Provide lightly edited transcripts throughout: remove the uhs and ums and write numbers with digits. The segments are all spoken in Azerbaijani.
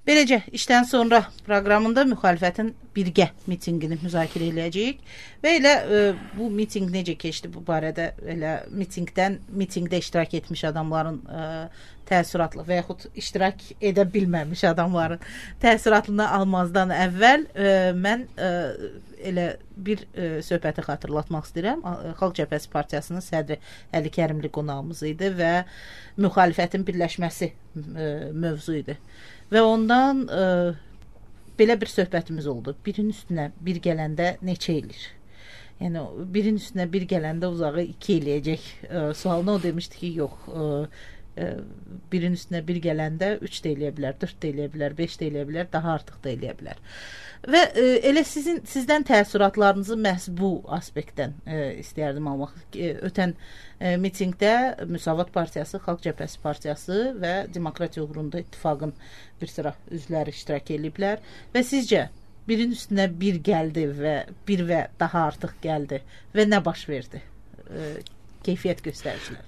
Beləcə, işdən sonra proqramında müxalifətin birgə mitinqini müzakirə edəcəyik və elə bu mitinq necə keçdi bu barədə elə mitinqdə iştirak etmiş adamların təəssüratlı və yaxud iştirak edə bilməmiş adamların təəssüratını almazdan əvvəl mən elə bir söhbəti xatırlatmaq istəyirəm. Xalq Cəbhəsi Partiyasının sədri Əli Kərimli qonağımız idi və müxalifətin birləşməsi mövzu idi. Və ondan belə bir söhbətimiz oldu. Birinin üstünə bir gələndə neçə eləyir? Yəni, birinin üstünə bir gələndə uzağı 2 eləyəcək sualına o demişdi ki, yox, birinin üstünə bir gələndə 3 də eləyə bilər, 4 də eləyə bilər, 5 də eləyə bilər, daha artıq da eləyə bilər. Və elə sizdən təəssüratlarınızı məhz bu aspektdən istəyərdim almaq. Ötən mitingdə Müsavat Partiyası, Xalq Cəbhəsi Partiyası və Demokratiya Uğrunda İttifaqın bir sıra üzvləri iştirak ediblər və sizcə birinin üstünə bir gəldi və bir və daha artıq gəldi və nə baş verdi? Keyfiyyət göstəricilər.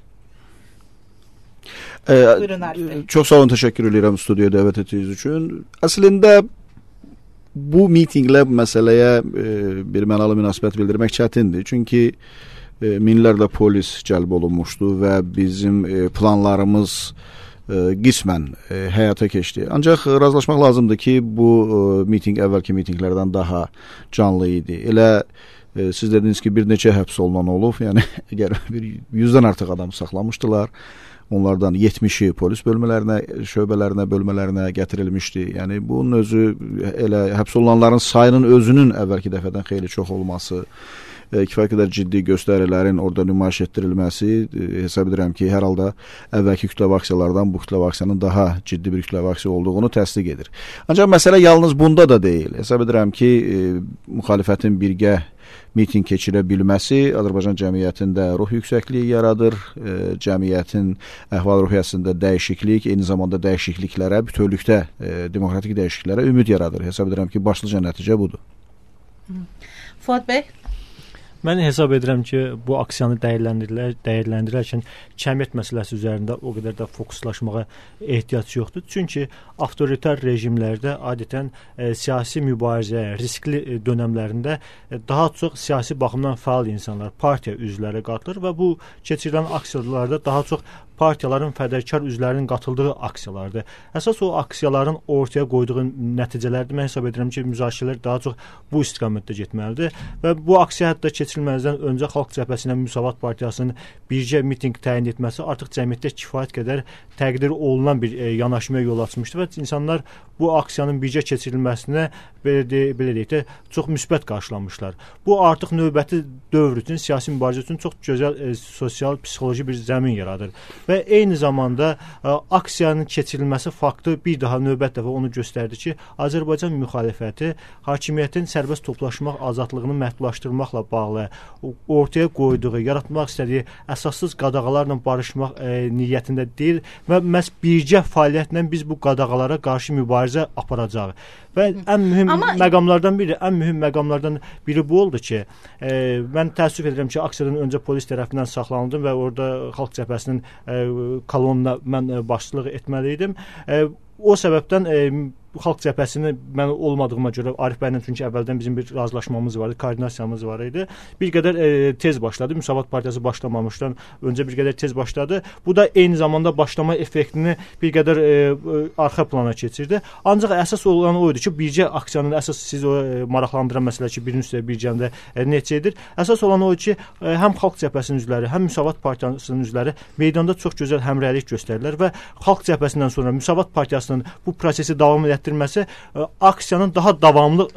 Çox sağ olun, təşəkkür edirəm studiyaya dəvət etdiyiniz üçün. Əslində bu mitinqlə məsələyə bir mənalı münasibət bildirmək çətindir. Çünki minlərlə polis cəlb olunmuşdu və bizim planlarımız qismən həyata keçdi. Ancaq razılaşmaq lazımdır ki, bu mitinq əvvəlki mitinqlərdən daha canlı idi. Elə siz dediniz ki, bir neçə həbs olunan olub. Yəni, bir 100-dən artıq adam saxlamışdılar. Onlardan 70-i polis bölmələrinə, şöbələrinə, bölmələrinə gətirilmişdi. Yəni, bunun özü, elə həbs olunanların sayının özünün əvvəlki dəfədən xeyli çox olması, kifayət qədər ciddi göstərilərin orada nümayiş etdirilməsi, hesab edirəm ki, hər halda əvvəlki kütləvi aksiyalardan bu kütləvi aksiyanın daha ciddi bir kütləvi aksiya olduğunu təsdiq edir. Ancaq məsələ yalnız bunda da deyil. Hesab edirəm ki, müxalifətin birgə miting keçirə bilməsi Azərbaycan cəmiyyətində ruh yüksəkliyi yaradır, cəmiyyətin əhval-ruhiyyəsində dəyişiklik, eyni zamanda dəyişikliklərə, bütövlükdə demokratik dəyişikliklərə ümid yaradır. Hesab edirəm ki, başlıca nəticə budur. Fuad bəy? Mən hesab edirəm ki, bu aksiyanı dəyərləndirərkən cəmiyyət məsələsi üzərində o qədər də fokuslaşmağa ehtiyac yoxdur. Çünki avtoritar rejimlərdə adətən siyasi mübarizə, riskli dönəmlərində daha çox siyasi baxımdan fəal insanlar, partiya üzvləri qatılır və bu keçirilən aksiyalarda daha çox partiyaların fədakar üzvlərinin qatıldığı aksiyalardır. Əsas o aksiyaların ortaya qoyduğu nəticələrdir. Mən hesab edirəm ki, müzakirələr daha çox bu istiqamətdə getməlidir və bu aksiya hətta keçirilməzdən öncə Xalq Cəbhəsi ilə Müsavat Partiyasının bircə mitinq təyin etməsi artıq cəmiyyətdə kifayət qədər təqdir olunan bir yanaşmaya yol açmışdı və insanlar bu aksiyanın bircə keçirilməsinə belə deyək də çox müsbət qarşılamışlar. Bu artıq növbəti dövr üçün, siyasi mübarizə üçün çox gözəl sosial, psixoloji bir zəmin yaradır. Və eyni zamanda aksiyanın keçirilməsi faktı bir daha növbət dəfə onu göstərdi ki, Azərbaycan müxalifəti hakimiyyətin sərbəst toplaşmaq azadlığını məhdudlaşdırmaqla bağlı ortaya qoyduğu, yaratmaq istədiyi əsassız qadağalarla barışmaq niyyətində deyil və məhz bircə fəaliyyətlə biz bu qadağalara qarşı mübarizə aparacağıq. Və ən mühüm məqamlardan biri bu oldu ki, mən təəssüf edirəm ki, aksiyadan öncə polis tərəfindən saxlanıldım və orada Xalq Cəbhəsinin kolonuna mən başçılıq etməli idim. O səbəbdən Xalq Cəbhəsini mən olmadığıma görə Arif bəylə çünki əvvəldən bizim bir razılaşmamız vardı, koordinasiyamız var idi. Bir qədər tez başladı. Müsavat Partiyası başlamamışdan öncə bir qədər tez başladı. Bu da eyni zamanda başlama effektini bir qədər arxa plana keçirdi. Ancaq əsas olan o idi ki, bircə aksiyanın əsas sizi maraqlandıran məsələ ki, birinin üstə bir gəndə neçədir. Əsas olan o ki, həm Xalq Cəbhəsinin üzvləri, həm Müsavat Partiyasının üzvləri meydanda çox gözəl həmrəylik göstərdilər və Xalq Cəbhəsindən sonra Müsavat Partiyasının bu prosesi davam etdirməsi aksiyanın daha davamlı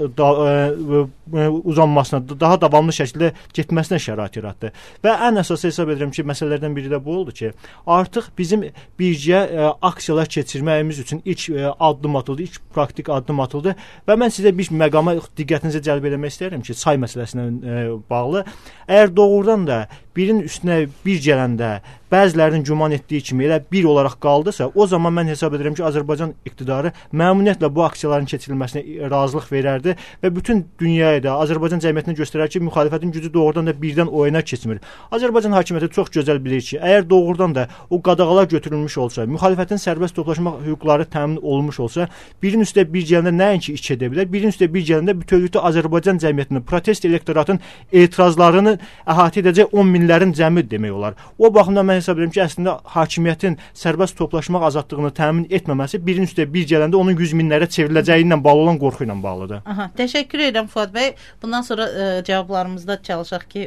uzanmasına, daha davamlı şəkildə getməsinə şərait yaratdı. Və ən əsası hesab edirəm ki, məsələlərdən biri də bu oldu ki, artıq bizim bircə aksiyalar keçirməyimiz üçün ilk addım atıldı, ilk praktik addım atıldı və mən sizə bir məqama diqqətinizi cəlb eləmək istəyirəm ki, çay məsələsinə bağlı. Əgər doğrudan da birinin üstünə bir gələndə bəzilərinin güman etdiyi kimi elə bir olaraq qaldısa, o zaman mən hesab edirəm ki, Azərbaycan iqtidarı məmnuniyyətlə bu aksiyaların keçirilməsinə razılıq verərdi və bütün dünyaya da, Azərbaycan cəmiyyətinə göstərər ki, müxalifətin gücü doğrudan da birdən oyuna keçmir. Azərbaycan hakimiyyəti çox gözəl bilir ki, əgər doğrudan da o qadağalar götürülmüş olsa, müxalifətin sərbəst toplaşma hüquqları təmin olunmuş olsa, birinin üstə bir gələndə nəinki iç edə bilər, birinin üstə bir gələndə bütövlükdə Azərbaycan cəmiyyətinin, protest elektoratın etirazlarını əhatə edəcək 10 minlərin cəmi demək olar. O baxımdan mən hesab edirəm ki, əslində hakimiyyətin sərbəst toplaşmaq azadlığını təmin etməməsi birinin üstə bir gələndə onun 100 minlərə çevriləcəyi ilə bağlı olan qorxu ilə bağlıdır. Aha, təşəkkür edirəm Fuad bəy. Bundan sonra cavablarımızda çalışaq ki,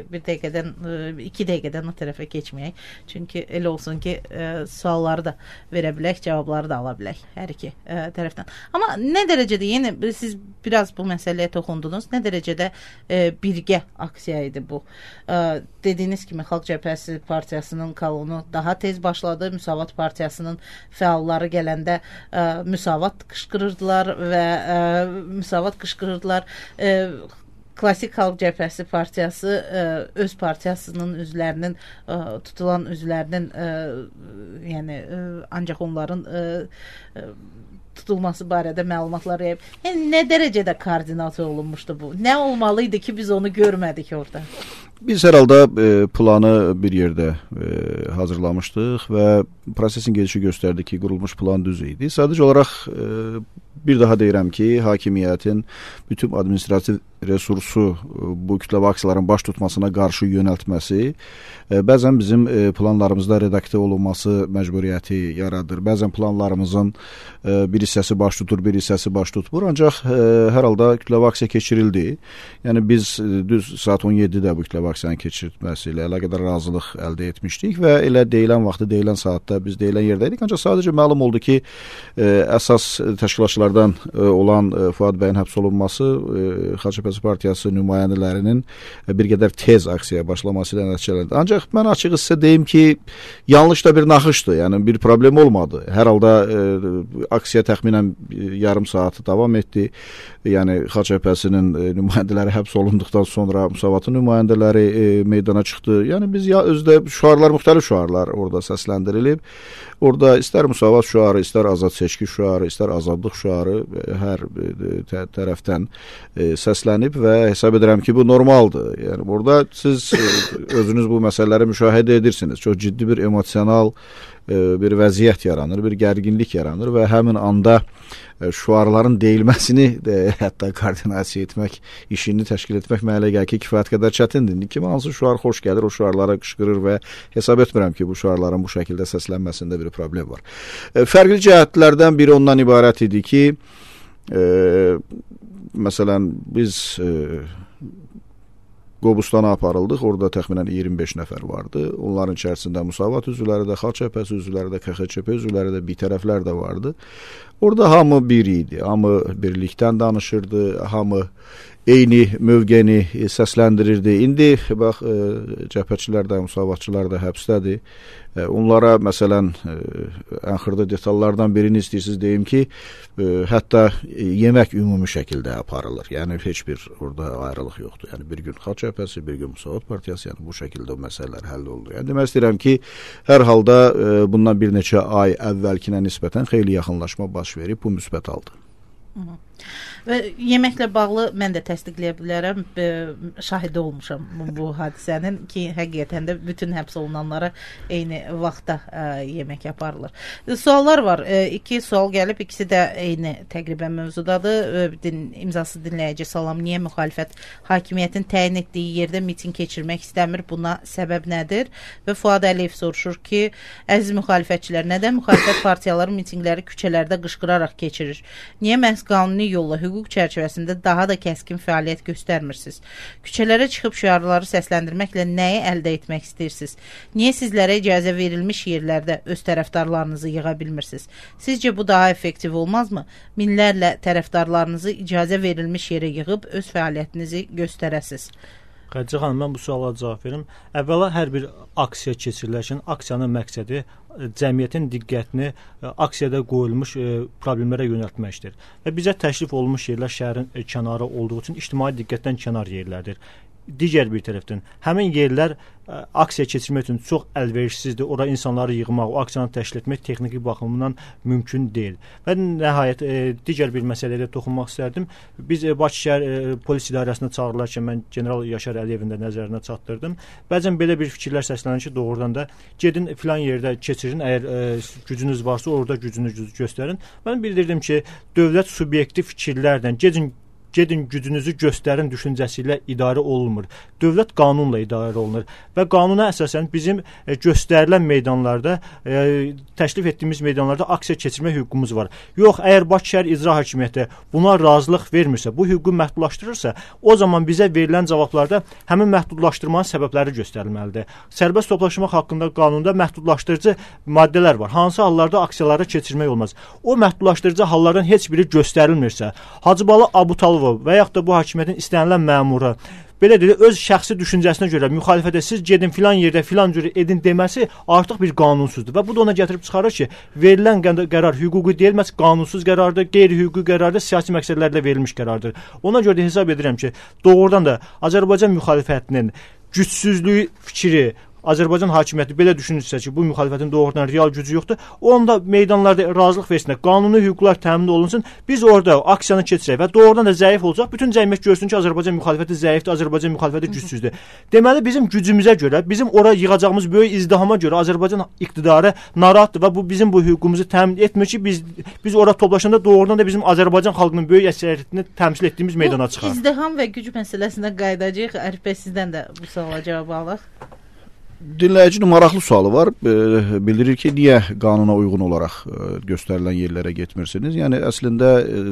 2 dəqiqədən o tərəfə keçməyək. Çünki elə olsun ki, sualları da verə bilək, cavabları da ala bilək hər iki tərəfdən. Amma nə dərəcədə, yəni siz biraz bu məsələyə toxundunuz, nə dərəcədə birgə aksiya idi bu? Dediyiniz kimi Xalq Cəbhəsi Partiyasının kolonu daha tez başladı. Müsavat Partiyasının fəalları gələndə müsavat qışqırırdılar və müsavat qışqırırdılar. Klassik Xalq Cəbhəsi Partiyası öz partiyasının üzvlərinin, tutulan üzvlərinin, yəni ancaq onların tutulması barədə məlumatlar yayıb. Yəni, nə dərəcədə koordinasiya olunmuşdu bu? Nə olmalıydı ki, biz onu görmədik orada? Biz hər halda planı bir yerdə hazırlamışdıq və prosesin gedişi göstərdi ki, qurulmuş plan düz idi. Sadəcə olaraq bir daha deyirəm ki, hakimiyyətin bütün administrativ resursu bu kütləvi aksiyaların baş tutmasına qarşı yönəltməsi bəzən bizim planlarımızda redaktə olunması məcburiyyəti yaradır. Bəzən planlarımızın bir hissəsi baş tutur, bir hissəsi baş tutmur. Ancaq hər halda kütləvi aksiya keçirildi. Yəni biz düz saat 17-də bu kütləvi aksiyanın keçirilməsi ilə əlaqədar razılıq əldə etmişdik və elə deyilən vaxtı, deyilən saatda biz deyilən yerdəydik. Ancaq sadəcə məlum oldu ki, əsas təşkilatçılardan olan Fuad bəyin həbs olunması Xalq Cəbhəsi Partiyası nümayəndələrinin bir qədər tez aksiyaya başlaması ilə nəticələndi. Ancaq mən açıq sizə deyim ki, yanlış da bir naxışdır. Yəni bir problem olmadı. Hər halda aksiya təxminən yarım saat davam etdi. Yəni Xalq Cəbhəsinin nümayəndələri həbs olunduqdan sonra Müsavatın nümayəndələri meydana çıxdı. Yəni biz özdə şüarlar, müxtəlif şüarlar orada səsləndirilib. Orada istər Müsavat şüarı, istər azad seçki şüarı, istər azadlıq şüarı hər tərəfdən səslənib və hesab edirəm ki, bu normaldır. Yəni burada siz özünüz bu məsələləri müşahidə edirsiniz. Çox ciddi bir emosional bir vəziyyət yaranır, bir gərginlik yaranır və həmin anda şüarların deyilməsini hətta koordinasiya etmək, işini təşkil etmək mənə gəlir ki, kifayət qədər çətindir. Kim hansı şüar xoş gəlir, o şüarlara qışqırır və hesab etmirəm ki, bu şüarların bu şəkildə səslənməsində bir problem var. Fərqli cəhətlərdən biri ondan ibarət idi ki, məsələn, biz Qobustana aparıldıq. Orada təxminən 25 nəfər vardı. Onların içərisində Müsavat üzvləri də, Xalq Cəbhəsi üzvləri də, KXÇP üzvləri də, bir tərəflər də vardı. Orada hamı bir idi. Hamı birlikdən danışırdı. Hamı eyni mövqeni səsləndirirdi. İndi bax cəbhəçilər də, müsavatçılar da həbsdədir. Onlara məsələn ən xırda detallardan birini istəyirsiniz deyim ki, hətta yemək ümumi şəkildə aparılır. Yəni heç bir orada ayrılıq yoxdur. Yəni bir gün Xalq Cəbhəsi, bir gün Müsavat Partiyası, yəni bu şəkildə məsələlər həll olunur. Yəni demək istəyirəm ki, hər halda bundan bir neçə ay əvvəlkinə nisbətən xeyli yaxınlaşma baş verib, bu müsbət aldı. Və yeməklə bağlı mən də təsdiqləyə bilərəm, şahidi olmuşam bu hadisənin ki, həqiqətən də bütün həbs olunanlara eyni vaxtda yemək aparılır. Suallar var. 2 sual gəlib, ikisi də eyni təqribən mövzudadır. İmzası dinləyici salam. Niyə müxalifət hakimiyyətin təyin etdiyi yerdə miting keçirmək istəmir? Buna səbəb nədir? Və Fuad Əliyev soruşur ki, əziz müxalifətçilər, nədən müxalifət partiyaları mitingləri küçələrdə qışqıraraq keçirir? Niyə məhz qanuni yolla, hüquq çərçivəsində daha da kəskin fəaliyyət göstərmirsiniz? Küçələrə çıxıb şüarları səsləndirməklə nəyi əldə etmək istəyirsiniz? Niyə sizlərə icazə verilmiş yerlərdə öz tərəfdarlarınızı yığa bilmirsiniz? Sizcə bu daha effektiv olmazmı? Minlərlə tərəfdarlarınızı icazə verilmiş yerə yığıb öz fəaliyyətinizi göstərəsiniz. Xədicə xanım, mən bu suala cavab verim. Əvvəla hər bir aksiya keçirilərkən aksiyanın məqsədi cəmiyyətin diqqətini aksiyada qoyulmuş problemlərə yönəltməkdir. Və bizə təklif olunmuş yerlər şəhərin kənarı olduğu üçün ictimai diqqətdən kənar yerlərdir. digər bir tərəfdən həmin yerlər aksiya keçirmək üçün çox əlverişsizdir. Ora insanları yığmaq, o aksiyanı təşkil etmək texniki baxımından mümkün deyil. Və nəhayət digər bir məsələyə toxunmaq istərdim. Biz Bakı şəhər polis idarəsinə çağırılarkən mən general Yaşar Əliyevin də nəzərinə çatdırdım. Bəzən belə bir fikirlər səslənir ki, doğrudan da gedin filan yerdə keçirin, əgər gücünüz varsa orada gücünüzü göstərin. Mən bildirdim ki, dövlət subyektiv fikirlərdən gedin gücünüzü göstərin düşüncəsi ilə idarə olunmur. Dövlət qanunla idarə olunur və qanuna əsasən bizim göstərilən meydanlarda, təklif etdiyimiz meydanlarda aksiya keçirmək hüququmuz var. Yox, əgər Bakı şəhər icra hakimiyyəti buna razılıq vermirsə, bu hüququ məhdudlaşdırırsa, o zaman bizə verilən cavablarda həmin məhdudlaşdırmanın səbəbləri göstərilməlidir. Sərbəst toplaşmaq haqqında qanunda məhdudlaşdırıcı maddələr var. Hansı hallarda aksiyaları keçirmək olmaz? O məhdudlaşdırıcı hallardan heç biri göstərilmirsə, Hacıbalı Abutalov və yaxud da bu hakimiyyətin istənilən məmuru belə deyil, öz şəxsi düşüncəsinə görə müxalifətə siz gedin filan yerdə filan cür edin deməsi artıq bir qanunsuzdur. Və bu da ona gətirib çıxarır ki, verilən qərar hüquqi deyil, məhz qanunsuz qərardır, qeyri-hüquqi qərardır, siyasi məqsədlərlə verilmiş qərardır. Ona görə də hesab edirəm ki, doğrudan da Azərbaycan müxalifətinin gücsüzlüyü fikri, Azərbaycan hakimiyyəti belə düşünürsə ki, bu müxalifətin doğrudan real gücü yoxdur, onda meydanlarda razılıq versinlər, qanuni hüquqlar təmin olunsun, biz orada aksiyanı keçirək və doğrudan da zəif olacaq, bütün cəmiyyət görsün ki, Azərbaycan müxalifəti zəifdir, Azərbaycan müxalifəti gücsüzdür. Deməli, bizim gücümüzə görə, bizim ora yığacağımız böyük izdihama görə Azərbaycan iqtidarı narahatdır və bu bizim bu hüququmuzu təmin etmir ki, biz ora toplaşanda doğrudan da bizim Azərbaycan xalqının böyük əksəriyyətini təmsil etdiyimiz meydana çıxar. Bu izdiham və güc məsələsinə qayıdacağıq. Arif bəy, sizdən də bu suala cavab alaq. Dinləyicinin maraqlı sualı var. Bildirir ki, niyə qanuna uyğun olaraq göstərilən yerlərə getmirsiniz? Yəni, əslində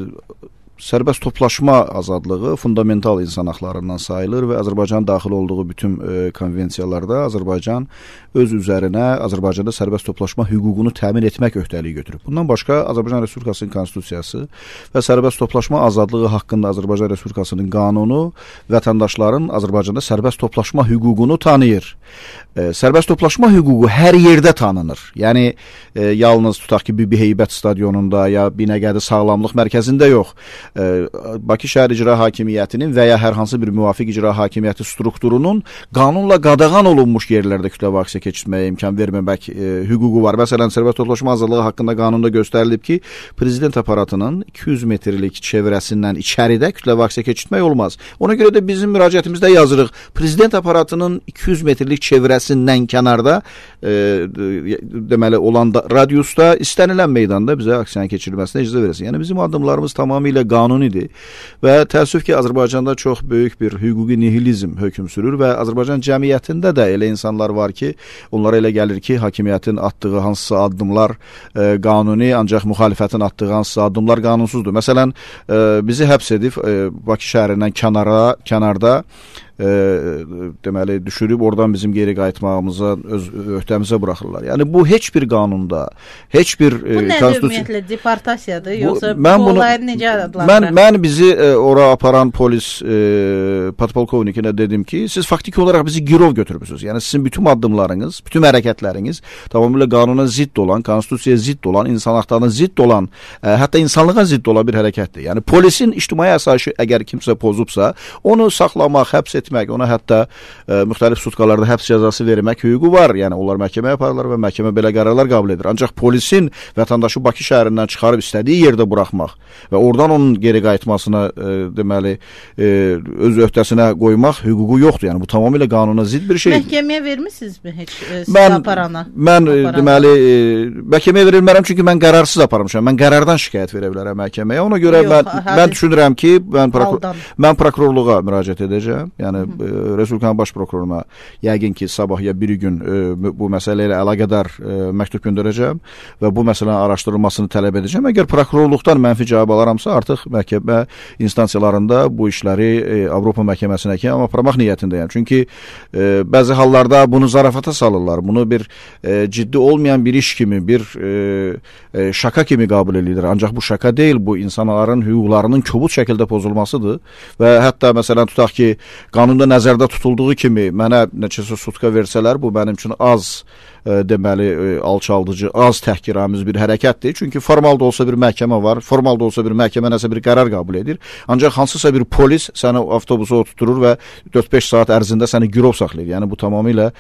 sərbəst toplaşma azadlığı fundamental insan haqlarından sayılır və Azərbaycanın daxil olduğu bütün konvensiyalarda Azərbaycan öz üzərinə Azərbaycanda sərbəst toplaşma hüququnu təmin etmək öhdəliyi götürüb. Bundan başqa Azərbaycan Respublikasının konstitusiyası və sərbəst toplaşma azadlığı haqqında Azərbaycan Respublikasının qanunu vətəndaşların Azərbaycanda sərbəst toplaşma hüququnu tanıyır. Sərbəst toplaşma hüququ hər yerdə tanınır. Yəni, yalnız tutaq ki, Bibi Heybət stadionunda ya Binəqədi Sağlamlıq Mərkəzində yox. Bakı şəhər icra hakimiyyətinin və ya hər hansı bir müvafiq icra hakimiyyəti strukturunun qanunla qadağan olunmuş yerlərdə kütləvi aksiya keçirməyə imkan verməmək hüququ var. Məsələn, sərbəst toplaşma azadlığı haqqında qanunda göstərilib ki, prezident aparatının 200 metrlik çevrəsindən içəridə kütləvi aksiya keçirmək olmaz. Ona görə də bizim müraciətimizdə yazırıq, prezident aparatının 200 metrlik çevrəsindən kənarda deməli olan radiusda istənilən meydanda bizə aksiyanın keçirilməsinə icazə verəsin. Yəni bizim addımlarımız tamamilə qanunidir və təəssüf ki, Azərbaycanda çox böyük bir hüquqi nihilizm hökm sürür və Azərbaycan cəmiyyətində də elə insanlar var ki, onlara elə gəlir ki, hakimiyyətin atdığı hansısa addımlar qanuni, ancaq müxalifətin atdığı hansısa addımlar qanunsuzdur. Məsələn, bizi həbs edib Bakı şəhərindən kənarda deməli düşürüb oradan bizim geri qayıtmağımıza öz öhdəmizə buraxırlar. Yəni bu heç bir qanunda, heç bir bu nədir ümumiyyətlə deportasiyadır yoxsa bu olayı necə adlandırır? Mən bizi ora aparan polis podpolkovnikinə dedim ki, siz faktiki olaraq bizi girov götürmüsünüz. Yəni sizin bütün addımlarınız, bütün hərəkətləriniz tamamilə qanuna zidd olan, konstitusiyaya zidd olan, insan haqlarına zidd olan, hətta insanlığa zidd olan bir hərəkətdir. Yəni polisin ictimai əsası əgər kimsə pozubsa, onu saxlamaq, həbs etmək, ona hətta müxtəlif sutkalarda həbs cəzası vermək hüququ var. Yəni onlar məhkəməyə aparırlar və məhkəmə belə qərarlar qəbul edir. Ancaq polisin vətəndaşı Bakı şəhərindən çıxarıb istədiyi yerdə buraxmaq və oradan onun geri qayıtmasına deməli öz öhdəsinə qoymaq hüququ yoxdur. Yəni bu tamamilə qanuna zidd bir şeydir. Məhkəməyə vermisinizmi heç sizi aparana? Mən deməli məhkəməyə verilmərəm çünki mən qərarsız aparmışam. Mən qərardan şikayət verə bilərəm məhkəməyə. Ona görə mən düşünürəm ki, mən prokurorluğa müraciət edəcəm. Yəni Respublikanın baş prokuroruna yəqin ki, sabah ya bir gün bu məsələ ilə əlaqədar məktub göndərəcəm və bu məsələnin araşdırılmasını tələb edəcəm. Əgər prokurorluqdan mənfi cavab alaramsa, artıq məhkəmə instansiyalarında bu işləri Avropa məhkəməsinə aparmaq niyyətindəyəm. Çünki bəzi hallarda bunu zarafata salırlar. Bunu bir ciddi olmayan bir iş kimi, bir şaka kimi qəbul edilir. Ancaq bu şaka deyil, bu insanların hüquqlarının kobud şəkildə pozulmasıdır və hətta məsələn tutaq ki, qanunda nəzərdə tutulduğu kimi mənə neçəsə sutka versələr, bu mənim üçün az deməli alçaldıcı, az təhqiramiz bir hərəkətdir. Çünki formal da olsa bir məhkəmə var, formal da olsa bir məhkəmə nəsə bir qərar qəbul edir. Ancaq hansısa bir polis səni avtobusa oturtur və 4-5 saat ərzində səni girov saxlayır. Yəni bu tamamilə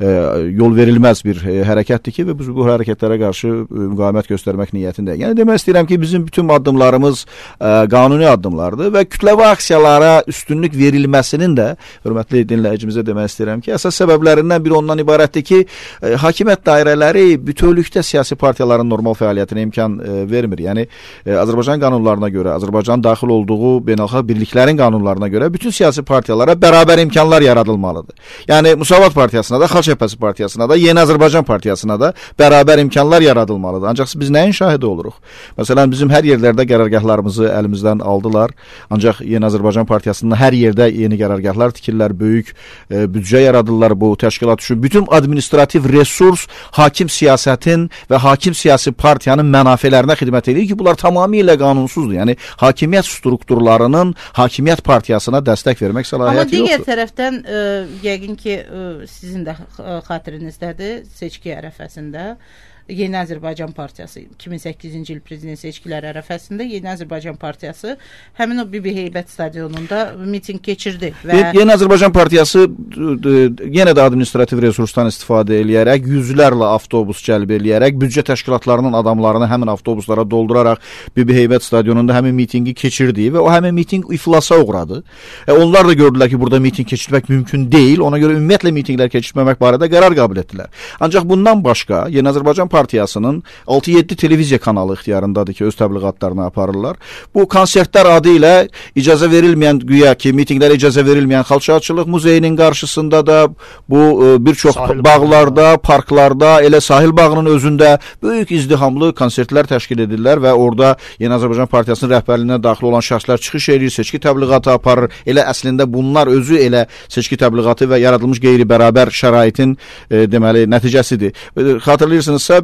yol verilməz bir hərəkətdir ki, və biz bu hərəkətlərə qarşı müqavimət göstərmək niyyətindəyik. Yəni demək istəyirəm ki, bizim bütün addımlarımız qanuni addımlardır və kütləvi aksiyalara üstünlük verilməsinin də, hörmətli dinləyicimizə demək istəyirəm ki, əsas səbəblərindən biri ondan ibarətdir ki, hakimiyyət dairələri bütövlükdə siyasi partiyaların normal fəaliyyətinə imkan vermir. Yəni Azərbaycan qanunlarına görə, Azərbaycan daxil olduğu beynəlxalq birliklərin qanunlarına görə bütün siyasi partiyalara bərabər imkanlar yaradılmalıdır. Yəni Müsavat Partiyasına da, Xalq Cəbhəsi Partiyasına da, Yeni Azərbaycan Partiyasına da bərabər imkanlar yaradılmalıdır. Ancaq biz nəyin şahidi oluruq? Məsələn, bizim hər yerlərdə qərargahlarımızı əlimizdən aldılar. Ancaq Yeni Azərbaycan Partiyasında hər yerdə yeni qərargahlar tikirlər, böyük büdcə yaradırlar bu təşkilat üçün. Bütün administrativ resurs hakim siyasətin və hakim siyasi partiyanın mənafələrinə xidmət edir ki, bunlar tamamilə qanunsuzdur. Yəni hakimiyyət strukturlarının hakimiyyət partiyasına dəstək vermək səlahiyyəti yoxdur. Amma digər tərəfdən yəqin ki, sizin də xatirinizdədir, seçki ərəfəsində Yeni Azərbaycan Partiyası 2008-ci il prezident seçkiləri ərəfəsində Yeni Azərbaycan Partiyası həmin o Bibi Heybət stadionunda miting keçirdi və Yeni Azərbaycan Partiyası yenə də administrativ resursdan istifadə eləyərək, yüzlərlə avtobus cəlb eləyərək, büdcə təşkilatlarının adamlarını həmin avtobuslara dolduraraq Bibi Heybət stadionunda həmin mitingi keçirdi və o həmin miting iflasa uğradı. Onlar da gördülər ki, burada miting keçirmək mümkün deyil. Ona görə ümumiyyətlə mitinglər keçirməmək barədə qərar qəbul etdilər. Ancaq bundan başqa Yeni Azərbaycan Partiyasının 6-7 televiziya kanalı ixtiyarındadır ki, öz təbliğatlarını aparırlar. Bu konsertlər adı ilə icazə verilməyən, güya ki, mitinglərə icazə verilməyən Xalçaçılıq muzeyinin qarşısında da, bu bir çox bağlarda, parklarda, elə sahil bağının özündə böyük izdihamlı konsertlər təşkil edirlər və orada Yeni Azərbaycan Partiyasının rəhbərliyinə daxil olan şəxslər çıxış edir, seçki təbliğatı aparır. Elə əslində bunlar özü elə seçki təbliğatı və yaradılmış qeyri-bərabər şəraitin deməli nəticəsidir. Xatırlayırsınızsa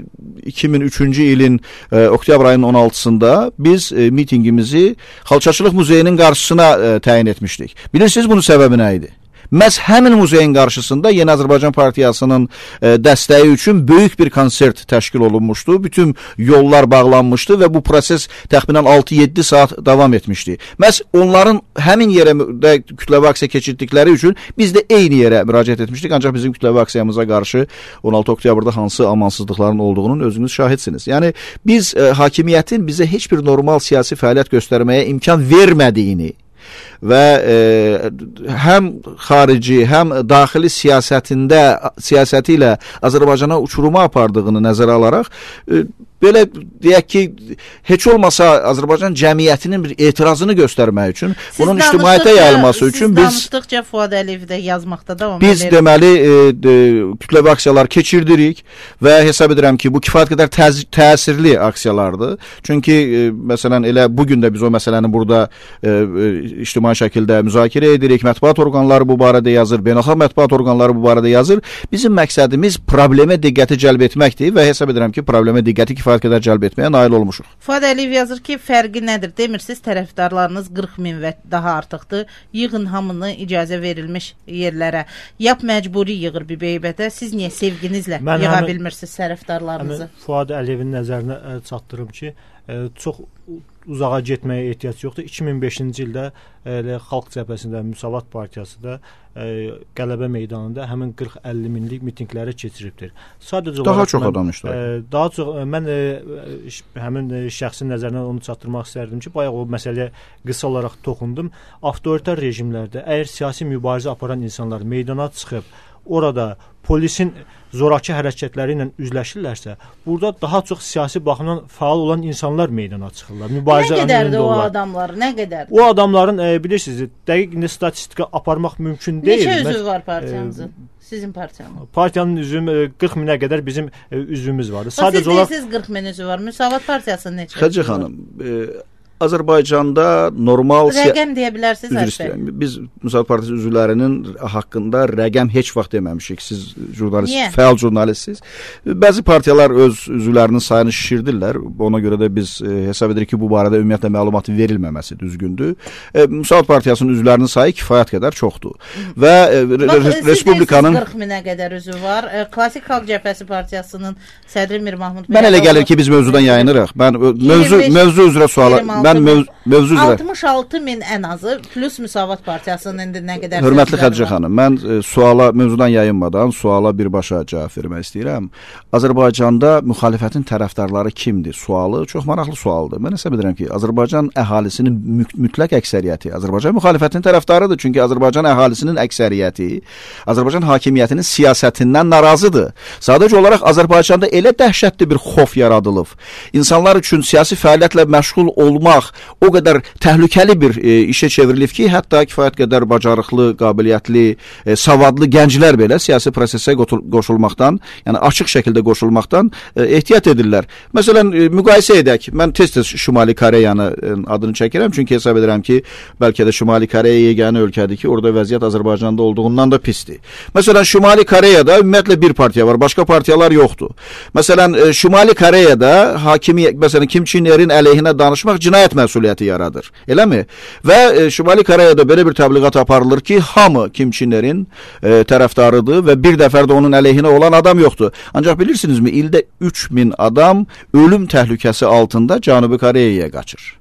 2003-cü ilin oktyabr ayının 16-sında biz mitingimizi Xalçaçılıq muzeyinin qarşısına təyin etmişdik. Bilirsiniz bunun səbəbi nə idi? Məhz həmin muzeyin qarşısında Yeni Azərbaycan Partiyasının dəstəyi üçün böyük bir konsert təşkil olunmuşdu. Bütün yollar bağlanmışdı və bu proses təxminən 6-7 saat davam etmişdi. Məhz onların həmin yerə də kütləvi aksiya keçirdikləri üçün biz də eyni yerə müraciət etmişdik. Ancaq bizim kütləvi aksiyamıza qarşı 16 oktyabrda hansı amansızlıqların olduğunun özünüz şahidsiniz. Yəni biz hakimiyyətin bizə heç bir normal siyasi fəaliyyət göstərməyə imkan vermədiyini və həm xarici, həm daxili siyasəti ilə Azərbaycana uçuruma apardığını nəzərə alaraq belə deyək ki, heç olmasa Azərbaycan cəmiyyətinin bir etirazını göstərmək üçün, bunun ictimaiyyətə yayılması üçün biz danışdıqca Fuad Əliyev də yazmaqda davam biz deməli kütləvi aksiyalar keçirdirik və hesab edirəm ki, bu kifayət qədər təsirli aksiyalardır. Çünki məsələn elə bugün də biz o məsələni burada ictimai şəkildə müzakirə edirik. Mətbuat orqanları bu barədə yazır, beynəlxalq mətbuat orqanları bu barədə yazır. Bizim məqsədimiz problemə diqqəti cəlb etməkdir və hesab edirəm ki, problemə diqqəti kifayət qədər cəlb etməyə nail olmuşuq. Fuad Əliyev yazır ki, fərqi nədir? Demirsiniz, tərəfdarlarınız 40 min və daha artıqdır. Yığın hamını icazə verilmiş yerlərə. Yap məcburi yığır Bibi Heybətə. Siz niyə sevginizlə yığa bilmirsiniz tərəfdarlarınızı? Fuad Əliyevin nəzərinə çatdırım ki, çox uzağa getməyə ehtiyac yoxdur. 2005-ci ildə Xalq Cəbhəsində, Müsavat Partiyası da Qələbə meydanında həmin 40-50 minlik mitingləri keçiribdir. Sadəcə daha çox adam iştirak. Daha çox mən həmin şəxsin nəzərinə onu çatdırmaq istərdim ki, bayaq o məsələyə qısa olaraq toxundum. Avtoritar rejimlərdə əgər siyasi mübarizə aparan insanlar meydana çıxıb orada polisin zoraki hərəkətləri ilə üzləşirlərsə, burada daha çox siyasi baxımdan faal olan insanlar meydana çıxırlar. Mübarizə nə qədərdir o adamlar? Nə qədərdir? O adamların bilirsiniz, dəqiq indi statistika aparmaq mümkün deyil. Neçə üzvü var partiyanızın? Sizin partiyanın? Partiyanın üzvü 40 minə qədər bizim üzvümüz vardır. Sadəcə olaraq siz 40 min üzvü var. Müsavat Partiyasının neçə? Xədicə xanım, Azərbaycanda normal rəqəm deyə bilərsiniz Əlbəttə. Biz Müsavat Partiyası üzvlərinin haqqında rəqəm heç vaxt deməmişik. Siz jurnalist, Niyə? fəal jurnalistsiniz. Bəzi partiyalar öz üzvlərinin sayını şişirdirlər. Ona görə də biz hesab edirik ki, bu barədə ümumiyyətlə məlumatın verilməməsi düzgündür. Müsavat Partiyasının üzvlərinin sayı kifayət qədər çoxdur. Və Respublikanın 40 minə qədər üzvü var. Klassik Xalq Cəbhəsi Partiyasının sədri Mir Mahmud Mən elə gəlir ki, biz mövzudan yayınırıq. Mən mövzu üzrə suala mövzu üzrə 66 min ən azı plus Müsavat Partiyasının indi nə qədər Hörmətli Xədicə xanım, mən mövzudan yayınmadan suala birbaşa cavab vermək istəyirəm. Azərbaycanda müxalifətin tərəfdarları kimdir? Sualı çox maraqlı sualdır. Mən hesab edirəm ki, Azərbaycan əhalisinin mütləq əksəriyyəti Azərbaycan müxalifətin tərəfdarıdır. Çünki Azərbaycan əhalisinin əksəriyyəti Azərbaycan hakimiyyətinin siyasətindən narazıdır. Sadəcə olaraq Azərbaycanda elə dəhşətli bir xof yaradılıb. İnsanlar üçün siyasi fəaliyyətlə məşğul olmaq o qədər təhlükəli bir işə çevrilib ki, hətta kifayət qədər bacarıqlı, qabiliyyətli, savadlı gənclər belə siyasi prosesə qoşulmaqdan, yəni açıq şəkildə qoşulmaqdan ehtiyat edirlər. Məsələn, müqayisə edək. Mən tez-tez Şimali Koreyanın adını çəkirəm, çünki hesab edirəm ki, bəlkə də Şimali Koreya yeganə ölkədir ki, orada vəziyyət Azərbaycanda olduğundan da pisdir. Məsələn, Şimali Koreyada ümumiyyətlə bir partiya var, başqa partiyalar yoxdur. Məsələn, Şimali Koreyada məsələn, Kim Çin Erin əleyhinə danışmaq cinayət məsuliyyəti yaradır. Eləmi? Və Şimali Koreyada belə bir təbliğat aparılır ki, hamı Kim Çin Erin tərəfdarıdır və bir dəfər də onun əleyhinə olan adam yoxdur. Ancaq bilirsinizmi, ildə 3000 adam ölüm təhlükəsi altında Cənubi Koreyaya qaçır.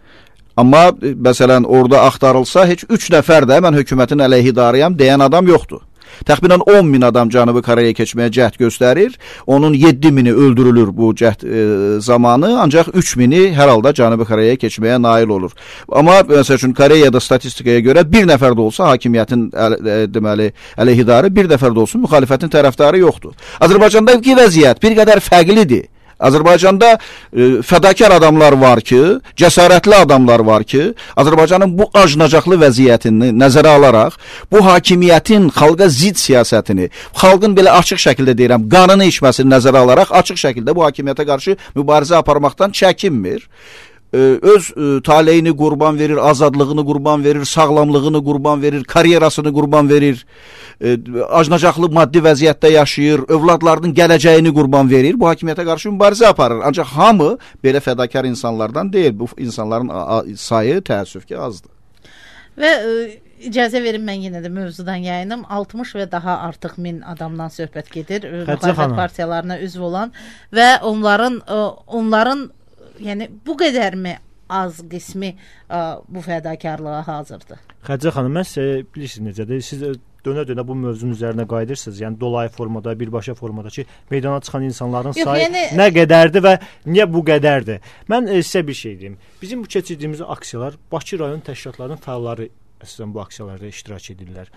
Amma məsələn, orada axtarılsa heç 3 nəfər də mən hökumətin əleyhidarıyam deyən adam yoxdur. Təxminən 10 min adam Cənubi Koreyaya keçməyə cəhd göstərir. Onun 7 mini öldürülür bu cəhd zamanı, ancaq 3 mini hər halda Cənubi Koreyaya keçməyə nail olur. Amma məsəl üçün Koreyada statistikaya görə bir nəfər də olsa hakimiyyətin deməli əleyhidarı, bir nəfər də olsun müxalifətin tərəfdarı yoxdur. Azərbaycandakı vəziyyət bir qədər fərqlidir. Azərbaycanda fədakar adamlar var ki, cəsarətli adamlar var ki, Azərbaycanın bu acınacaqlı vəziyyətini nəzərə alaraq, bu hakimiyyətin xalqa zid siyasətini, xalqın belə açıq şəkildə deyirəm, qanını içməsini nəzərə alaraq, açıq şəkildə bu hakimiyyətə qarşı mübarizə aparmaqdan çəkinmir. Öz taleyini qurban verir, azadlığını qurban verir, sağlamlığını qurban verir, karyerasını qurban verir, acınacaqlı maddi vəziyyətdə yaşayır, övladlarının gələcəyini qurban verir, bu hakimiyyətə qarşı mübarizə aparır. Ancaq hamı belə fədakar insanlardan deyil, bu insanların sayı təəssüf ki azdır. Və icazə verin, mən yenə də mövzudan yayınım. 60 və daha artıq min adamdan söhbət gedir, müxalifət partiyalarına üzv olan və onların yəni bu qədərmi az qismi bu fədakarlığa hazırdır? Xədicə xanım, mən sizə bilirsiniz necədir? Siz dönə-dönə bu mövzunun üzərinə qayıdırsınız. Yəni dolayı formada, birbaşa formada ki, meydana çıxan insanların sayı nə qədərdir və niyə bu qədərdir? Mən sizə bir şey deyim. Bizim bu keçirdiyimiz aksiyalar Bakı rayon təşkilatlarının fəalları əslən bu aksiyalarda iştirak edirlər.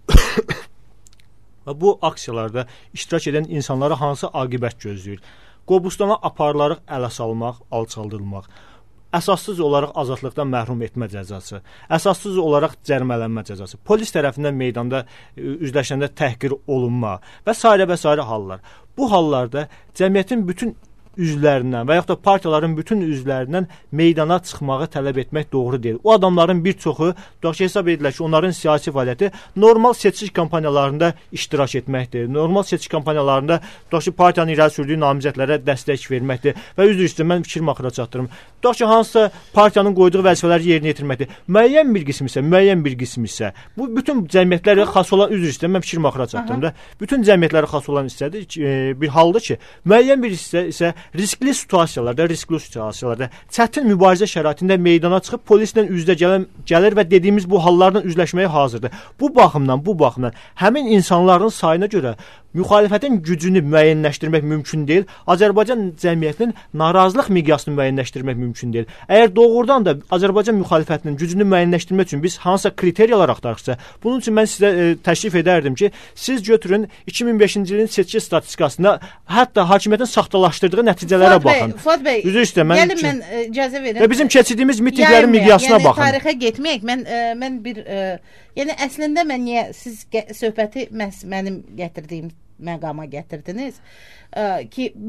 Bu aksiyalarda iştirak edən insanlara hansı aqibət gözləyir? Qobustana aparılaraq ələ salmaq, alçaldılmaq, əsassız olaraq azadlıqdan məhrum etmə cəzası, əsassız olaraq cərimələnmə cəzası, polis tərəfindən meydanda üzləşəndə təhqir olunma və s. hallar. Bu hallarda cəmiyyətin bütün üzvlərindən və yaxud da partiyaların bütün üzvlərindən meydana çıxmağı tələb etmək doğru deyil. O adamların bir çoxu, hesab edirlər ki, onların siyasi fəaliyyəti normal seçki kampaniyalarında iştirak etməkdir. Normal seçki kampaniyalarında partiyanın irəli sürdüyü namizədlərə dəstək verməkdir və üzr istəyirəm, mən fikir maxıra çatdırım. Hansısa partiyanın qoyduğu vəzifələri yerinə yetirməkdir. Müəyyən bir qism isə bu bütün cəmiyyətlərə xas olan, üzr istəyirəm, mən fikir maxıra çatdırım da. Bütün cəmiyyətlərə xas olan bir haldır ki, müəyyən bir hissə isə riskli situasiyalarda, çətin mübarizə şəraitində meydana çıxıb polislə üzdə gəlir və dediyimiz bu hallarla üzləşməyə hazırdır. Bu baxımdan həmin insanların sayına görə müxalifətin gücünü müəyyənləşdirmək mümkün deyil. Azərbaycan cəmiyyətinin narazılıq miqyasını müəyyənləşdirmək mümkün deyil. Əgər doğrudan da Azərbaycan müxalifətinin gücünü müəyyənləşdirmək üçün biz hansısa kriteriyalar axtarırsa, bunun üçün mən sizə təklif edərdim ki, siz götürün 2005-ci ilin seçki statistikasında hətta hakimiyyətin saxtalaşdırdığı nəticələrə baxın. Fuad bəy, gəlin mən icazə verin. Və bizim keçirdiyimiz mitinqlərin miqyasına baxın. Yəni tarixə getməyək. Mən bir yəni əslində mən niyə siz söhbəti mənim gətirdiyim məqama gətirdiniz ki, bu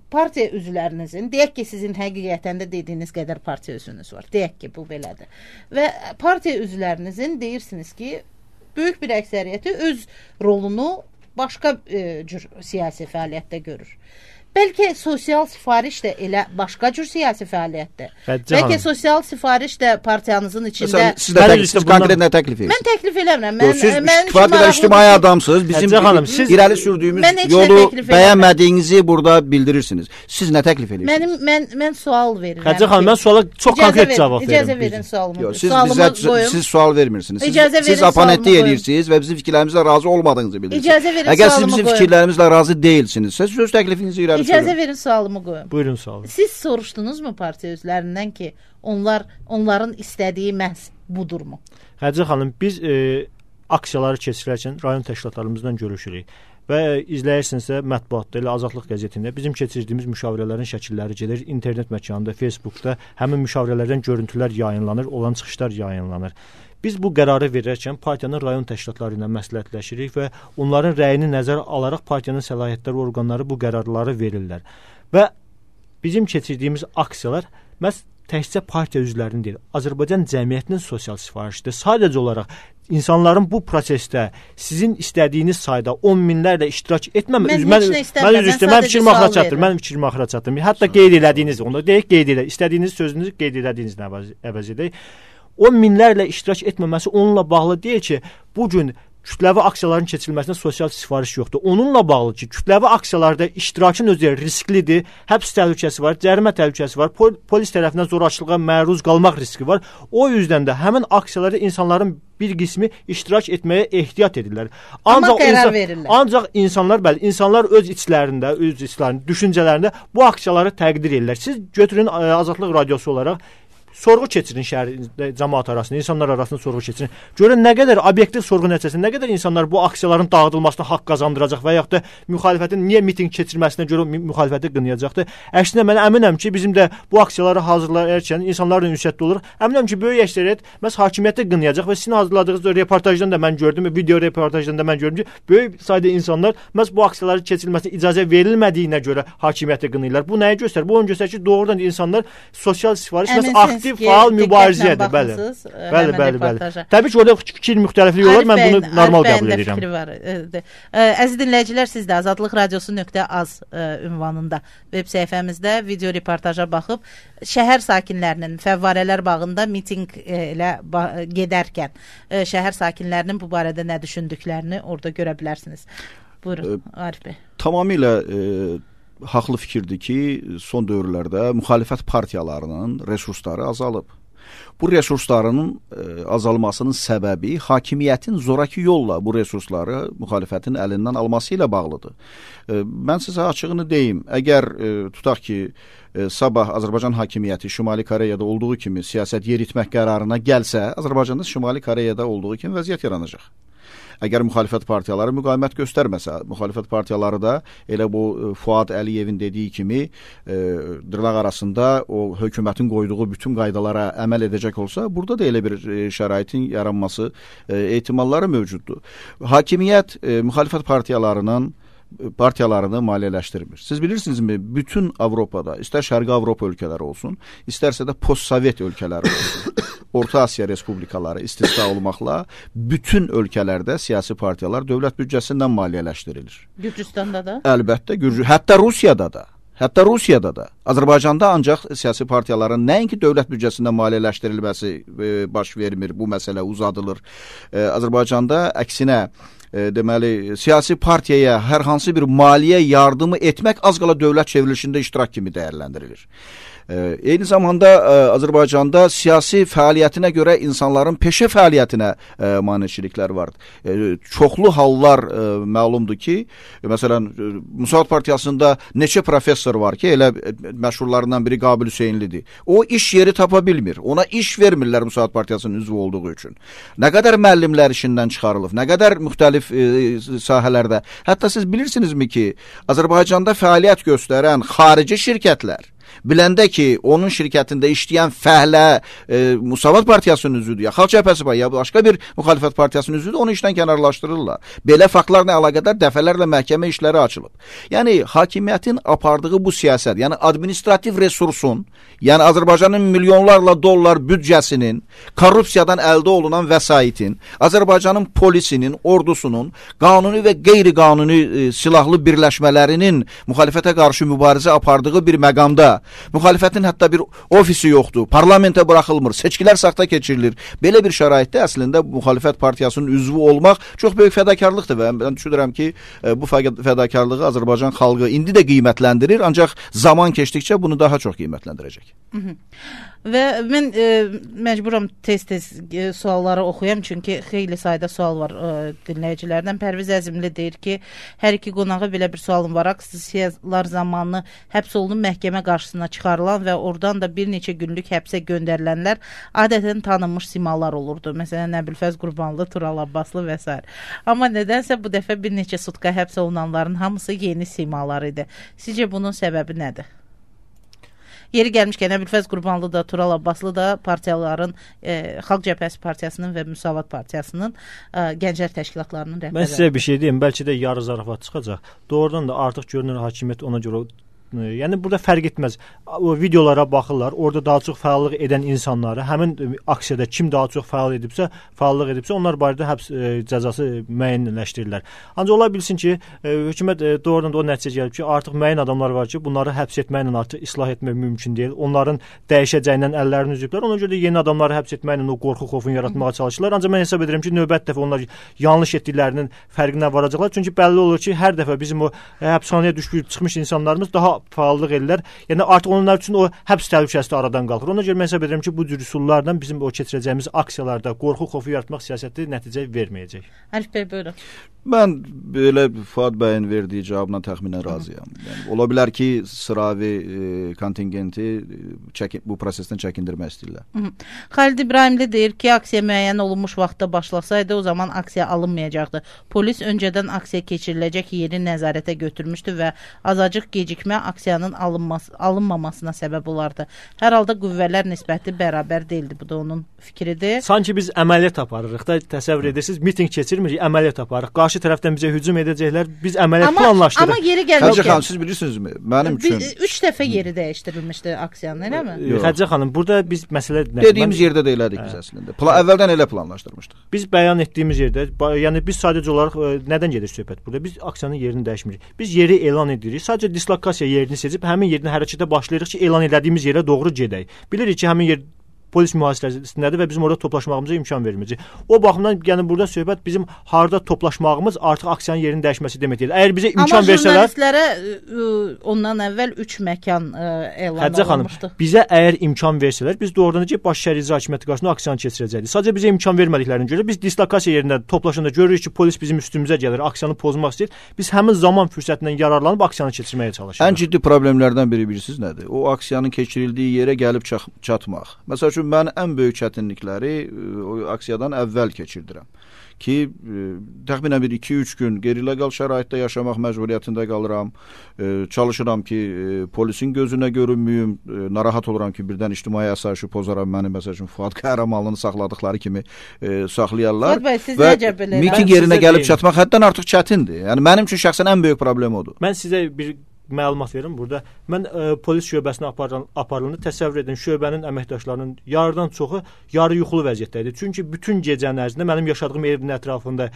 partiya üzvlərinizin, deyək ki, sizin həqiqətən də dediyiniz qədər partiya üzvünüz var. Deyək ki, bu belədir. Və partiya üzvlərinizin deyirsiniz ki, böyük bir əksəriyyəti öz rolunu başqa cür siyasi fəaliyyətdə görür. Bəlkə sosial sifariş də elə başqa cür siyasi fəaliyyətdir. Bəlkə sosial sifariş də partiyanızın içində... Siz konkret nə təklif edirsiniz? Mən təklif eləmirəm. Siz kifayət qədər ictimai adamsınız. Bizim irəli sürdüyümüz yolu bəyənmədiyinizi burada bildirirsiniz. Siz nə təklif edirsiniz? Mən sual verirəm. Xədicə xanım, mən suala çox konkret cavab verirəm. İcazə verin sualımı. Siz sual vermirsiniz. Siz oponentlik edirsiniz və bizim fikirlərimizlə razı olmadığınızı bilirsiniz. Əgər siz bizim fikirlərimizlə razı deyilsiniz, siz söz təklifinizi irəli İcazə verin sualımı qoyun. Buyurun sualım. Siz soruşdunuzmu partiya üzvlərindən ki, onların istədiyi məhz budurmu? Xədicə xanım, biz aksiyaları keçirərkən rayon təşkilatlarımızdan görüşürük və izləyirsinizsə mətbuatda, elə Azadlıq qəzetində bizim keçirdiyimiz müşavirələrin şəkilləri gedir, internet məkanında, Facebookda həmin müşavirələrdən görüntülər yayınlanır, olan çıxışlar yayınlanır. Biz bu qərarı verərkən partiyanın rayon təşkilatları ilə məsləhətləşirik və onların rəyini nəzərə alaraq partiyanın səlahiyyətləri orqanları bu qərarları verirlər. Və bizim keçirdiyimiz aksiyalar məhz təkcə partiya üzvlərinin deyil, Azərbaycan cəmiyyətinin sosial sifarişidir. Sadəcə olaraq insanların bu prosesdə sizin istədiyiniz sayda 10 minlərlə iştirak etməmək mən fikrimi axıra çatdırım. Hətta qeyd elədiyiniz, onu deyək, qeyd elə, istədiyiniz sözünüzü qeyd elədiyinizlə əvəz edək. 10 minlərlə iştirak etməməsi onunla bağlı deyil ki, bugün kütləvi aksiyaların keçirilməsində sosial sifariş yoxdur. Onunla bağlı ki, kütləvi aksiyalarda iştirakın özü risklidir, həbs təhlükəsi var, cərimə təhlükəsi var, polis tərəfindən zorakılığa məruz qalmaq riski var. O yüzdən də həmin aksiyalarda insanların bir qismi iştirak etməyə ehtiyat edirlər. Ancaq insanlar öz içlərində, düşüncələrində bu aksiyaları təqdir edirlər. Siz götürün Azadlıq Radiosu olaraq sorğu keçirin şəhər cəmaət arasında, insanlar arasında sorğu keçirin. Görün nə qədər obyektiv sorğu nəticəsində nə qədər insanlar bu aksiyaların dağıdılmasına haqq qazandıracaq və yaxud da müxalifətin niyə mitinq keçirməsinə görə müxalifəti qınayacaqdır. Əksinə mən əminəm ki, bizim də bu aksiyaları hazırlayarkən insanlarla ünsiyyətli olur. Əminəm ki, böyük əksəriyyət məhz hakimiyyəti qınayacaq və sizin hazırladığınız reportajdan da mən gördüm, video reportajdan da mən gördüm ki, böyük sayda insanlar məhz bu aksiyaların keçirilməsinə icazə verilmədiyinə görə hakimiyyəti qınayırlar. Bu nəyi göstərir? Bu onu göstərir ki, doğrudan da insanlar sosial sifariş məhz faal mübarizədir, bəli. Təbii ki, orada fikir müxtəlifliyi olar, mən bunu normal qəbul edirəm. Əziz dinləyicilər, siz də Azadlıq Radiosu.az ünvanında veb səhifəmizdə video reportaja baxıb şəhər sakinlərinin Fəvvarələr bağında mitinq ilə gedərkən şəhər sakinlərinin bu barədə nə düşündüklərini orada görə bilərsiniz. Buyurun, Arif bəy. Tamamilə haqlı fikirdir ki, son dövrlərdə müxalifət partiyalarının resursları azalıb. Bu resurslarının azalmasının səbəbi hakimiyyətin zoraki yolla bu resursları müxalifətin əlindən alması ilə bağlıdır. Mən sizə açığını deyim, əgər tutaq ki, sabah Azərbaycan hakimiyyəti Şimali Koreyada olduğu kimi siyasət yeritmək qərarına gəlsə, Azərbaycanda Şimali Koreyada olduğu kimi vəziyyət yaranacaq. Əgər müxalifət partiyaları müqavimət göstərməsə, müxalifət partiyaları da elə bu Fuad Əliyevin dediyi kimi dırnaq arasında o hökumətin qoyduğu bütün qaydalara əməl edəcək olsa, burada da elə bir şəraitin yaranması ehtimalları mövcuddur. Hakimiyyət müxalifət partiyalarını maliyyələşdirmir. Siz bilirsinizmi, bütün Avropada, istər Şərqi Avropa ölkələri olsun, istərsə də post-sovet ölkələri olsun, Orta Asiya respublikaları istisna olmaqla bütün ölkələrdə siyasi partiyalar dövlət büdcəsindən maliyyələşdirilir. Gürcüstanda da? Əlbəttə, hətta Rusiyada da. Azərbaycanda ancaq siyasi partiyaların nəinki dövlət büdcəsindən maliyyələşdirilməsi baş vermir, bu məsələ uzadılır. Azərbaycanda əksinə deməli, siyasi partiyaya hər hansı bir maliyyə yardımı etmək az qala dövlət çevrilişində iştirak kimi dəyərləndirilir. Eyni zamanda Azərbaycanda siyasi fəaliyyətinə görə insanların peşə fəaliyyətinə maneçiliklər vardır. Çoxlu hallar məlumdur ki, məsələn, Müsavat Partiyasında neçə professor var ki, elə məşhurlarından biri Qabil Hüseynlidir. O iş yeri tapa bilmir. Ona iş vermirlər Müsavat Partiyasının üzvü olduğu üçün. Nə qədər müəllimlər işindən çıxarılıb, nə qədər müxtəlif sahələrdə. Hətta siz bilirsinizmi ki, Azərbaycanda fəaliyyət göstərən xarici şirkətlər biləndə ki, onun şirkətində işləyən fəhlə Müsavat Partiyasının üzvüdür, ya Xalq Cəbhəsi var, ya başqa bir müxalifət partiyasının üzvüdür, onu işdən kənarlaşdırırlar. Belə faktlarla əlaqədar dəfələrlə məhkəmə işləri açılıb. Yəni, hakimiyyətin apardığı bu siyasət, yəni administrativ resursun, yəni Azərbaycanın milyonlarla dollar büdcəsinin, korrupsiyadan əldə olunan vəsaitin, Azərbaycanın polisinin, ordusunun, qanuni və qeyri-qanuni silahlı birləşmələrinin müxalifətə qarşı mübarizə apardığı bir məqamda, müxalifətin hətta bir ofisi yoxdur, parlamentə buraxılmır, seçkilər saxta keçirilir. Belə bir şəraitdə əslində müxalifət partiyasının üzvü olmaq çox böyük fədakarlıqdır və mən düşünürəm ki, bu fədakarlığı Azərbaycan xalqı indi də qiymətləndirir, ancaq zaman keçdikcə bunu daha çox qiymətləndirəcək. Və mən məcburam tez-tez sualları oxuyam, çünki xeyli sayda sual var dinləyicilərdən. Pərviz Əzimli deyir ki, hər iki qonağa belə bir sualım var. Aksiyalar zamanı həbs olunub məhkəmə qarşısına çıxarılan və oradan da bir neçə günlük həbsə göndərilənlər adətən tanınmış simalar olurdu. Məsələn, Nəbilfəz Qurbanlı, Tural Abbaslı və s. Amma nədənsə bu dəfə bir neçə sutka həbs olunanların hamısı yeni simalar idi. Sizcə bunun səbəbi nədir? Yeri gəlmişkən Nəbilfəz Qurbanlı da, Tural Abbaslı da partiyaların, Xalq Cəbhəsi Partiyasının və Müsavat Partiyasının gənclər təşkilatlarının rəhbərləri. Mən sizə bir şey deyim, bəlkə də yarı zarafat çıxacaq. Doğrudan da artıq görünür hakimiyyət ona görə yəni burada fərq etməz. O videolara baxırlar, orada daha çox fəallıq edən insanları, həmin aksiyada kim daha çox fəallıq edibsə, onlar barədə həbs cəzası müəyyənləşdirirlər. Ancaq ola bilsin ki, hökumət doğrudan da o nəticə gəlib ki, artıq müəyyən adamlar var ki, bunları həbs etməklə artıq islah etmək mümkün deyil. Onların dəyişəcəyindən əllərini üzüblər. Ona görə də yeni adamları həbs etməklə o qorxu, xofun yaratmağa çalışırlar. Ancaq mən hesab edirəm ki, növbət dəfə onlar yanlış etdiklərinin fərqinə varacaqlar. Çünki bəlli olur ki, hər dəfə bizim o həbsxanaya çıxmış insanlarımız daha fəallıq edirlər. Yəni artıq onlar üçün o həbs təhlükəsi aradan qalxır. Ona görə mən hesab edirəm ki, bu cür üsullarla bizim o keçirəcəyimiz aksiyalarda qorxu, xofu yaratmaq siyasəti nəticə verməyəcək. Arif bəy, buyurun. Mən belə Fuad bəyin verdiyi cavabla təxminən razıyam. Yəni, ola bilər ki, sıravi kontingenti bu prosesdən çəkindirmək istəyirlər. Xalid İbrahimli deyir ki, aksiya müəyyən olunmuş vaxtda başlasaydı, o zaman aksiya alınmayacaqdı. Polis öncədən aksiya keçiriləcək yeri nəzarətə götürmüşdü və azacıq gecikmə aksiyanın alınmamasına səbəb olardı. Hər halda qüvvələr nisbəti bərabər deyildi. Bu da onun fikridir. Sanki biz əməliyyat aparırıq da, təsəvvür edirsiniz, miting keçirmirik, əməliyyat aparırıq. Qarşı tərəfdən bizə hücum edəcəklər, biz əməliyyat planlaşdırırıq. Amma yeri gəlmişkən. Xədicə xanım, siz bilirsinizmi? Mənim üçün 3 dəfə yeri dəyişdirilmişdi aksiyanın, eləmi? Xədicə xanım, burada biz məsələ dediyimiz yerdə də elədik biz əslində. Əvvəldən elə planlaşdırmışdıq. Biz bəyan etdiyimiz yerdə, yəni biz sadəcə olaraq nədən gedir söhbət burada? Biz aksiyanın yerini dəyişmirik. Biz yeri elan edirik. Sadəcə dislokasiya yerini seçib həmin yerdən hərəkətə başlayırıq ki, elan etdiyimiz yerə doğru gedək. Bilirik ki, həmin yer polis mühasirəsindədir və bizim orada toplaşmağımıza imkan verməyəcək. O baxımdan yəni burada söhbət bizim harda toplaşmağımız artıq aksiyanın yerinin dəyişməsi demək deyil. Əgər bizə imkan versələr, amma jurnalistlərə ondan əvvəl 3 məkan elan olunmuşdu. Bizə əgər imkan versələr, biz doğrudan ki, baş şəhər icra hakimiyyəti qarşısında aksiyanı keçirəcəkdik. Sadəcə bizə imkan vermədiklərinə görə biz dislokasiya yerində toplaşanda görürük ki, polis bizim üstümüzə gəlir, aksiyanı pozmaq istəyir. Biz həmin zaman fürsətindən yararlanıb aksiyanı keçirməyə çalışırıq. Ən ciddi problemlərdən biri bilirsiniz nədir? O aksiyanın keçirildiyi yerə gəlib çatmaq. Məsələn, mən ən böyük çətinlikləri o aksiyadan əvvəl keçirdirəm ki, təxminən bir 2-3 gün qeyri-legal şəraitdə yaşamaq məcburiyyətində qalıram. Çalışıram ki, polisin gözünə görünməyim, narahat oluram ki, birdən ictimai əsayişi pozaram, məni məsələn Fuad Qəhrəmanlını saxladıkları kimi saxlayarlar və miting yerinə gəlib çatmaq həddən artıq çətindir. Yəni mənim üçün şəxsən ən böyük problem odur. Mən sizə bir məlumat verim burada. Mən polis şöbəsinə aparılanda təsəvvür edin, şöbənin əməkdaşlarının yarıdan çoxu yarı yuxulu vəziyyətdədir. Çünki bütün gecənin ərzində mənim yaşadığım evin ətrafında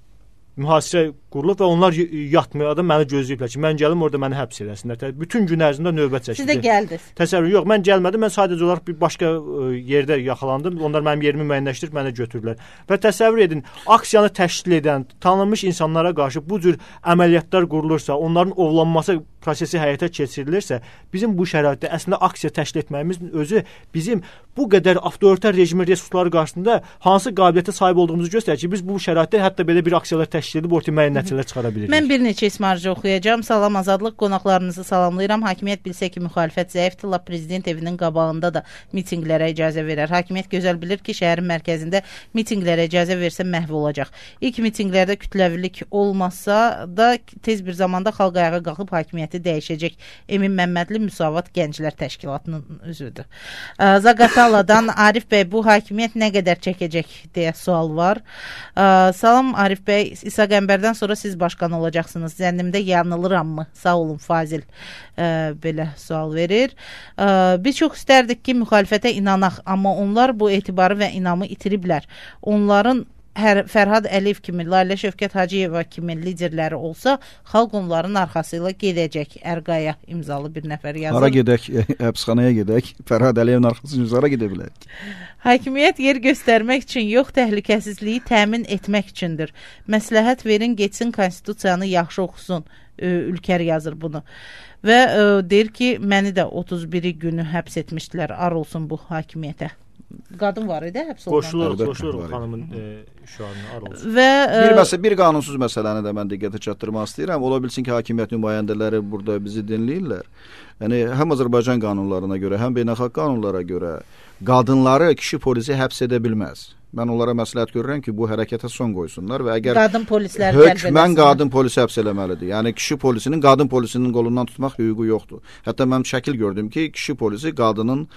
mühasirə qurulub və onlar yatmaya da məni gözləyiblər ki, mən gəlim orada məni həbs eləsinlər. Bütün gün ərzində növbət çəkdi. Siz də gəldiniz. Təsəvvür, yox, mən gəlmədim. Mən sadəcə olaraq bir başqa yerdə yaxalandım. Onlar mənim yerimi müəyyənləşdirib mənə götürdülər. Və təsəvvür edin, aksiyanı təşkil edən tanınmış insanlara qarşı bu cür əməliyyatlar qurulursa, onların ovlanması prosesi həyata keçirilirsə, bizim bu şəraitdə əslində aksiya təşkil etməyimizin özü bizim bu qədər avtoritar rejimin resursları qarşısında hansı qabiliyyətə sahib olduğumuzu göstərir ki, biz bu şəraitdə hətta belə bir aksiyalar təşkil edib ortaya müəyyən nəticələr çıxara bilirik. Mən bir neçə ismarcı oxuyacağam. Salam Azadlıq, qonaqlarınızı salamlayıram. Hakimiyyət bilsə ki, müxalifət zəifdir, lap prezident evinin qabağında da mitinqlərə icazə verər. Hakimiyyət gözəl bilir ki, şəhərin mərkəzində mitinqlərə icazə versə məhv olacaq. İlk mitinqlərdə kütləvilik olmasa da tez bir zamanda xalq ayağa qalxıb hakimiyyəti hakimiyyəti dəyişəcək. Emin Məmmədli Müsavat Gənclər Təşkilatının üzvüdür. Zaqataladan Arif bəy, bu hakimiyyət nə qədər çəkəcək deyə sual var. Salam Arif bəy, İsa Qəmbərdən sonra siz başqan olacaqsınız. Zənnimdə yanılırammı? Sağ olun Fazil belə sual verir. Biz çox istərdik ki, müxalifətə inanaq, amma onlar bu etibarı və inamı itiriblər. Onların Fərhad Əliyev kimi, Lalə Şövkət Hacıyeva kimi liderləri olsa, xalq onların arxasıyla gedəcək. Ərqaya imzalı bir nəfər yazır. Hara gedək, həbsxanaya gedək, Fərhad Əliyevin arxasınca hara gedə bilərik? Hakimiyyət yer göstərmək üçün yox, təhlükəsizliyi təmin etmək üçündür. Məsləhət verin, geçsin, konstitusiyanı yaxşı oxusun. Ülkər yazır bunu. Və deyir ki, məni də 31 günü həbs etmişdilər, ar olsun bu hakimiyyətə. Qadın var idi, həbs olunan. Qoşulur xanımın şüarına, ar olsun. Və bir qanunsuz məsələni də mən diqqətə çatdırmaq istəyirəm. Ola bilsin ki, hakimiyyət nümayəndələri burada bizi dinləyirlər. Yəni, həm Azərbaycan qanunlarına görə, həm beynəlxalq qanunlara görə qadınları kişi polisi həbs edə bilməz. Mən onlara məsləhət görürəm ki, bu hərəkətə son qoysunlar və əgər hökmən qadın polisi həbs eləməlidir. Yəni, kişi polisinin qadın polisinin qolundan tutmaq hüququ yoxdur. Hətta mən şəkil gördüm ki, kişi polisi qadının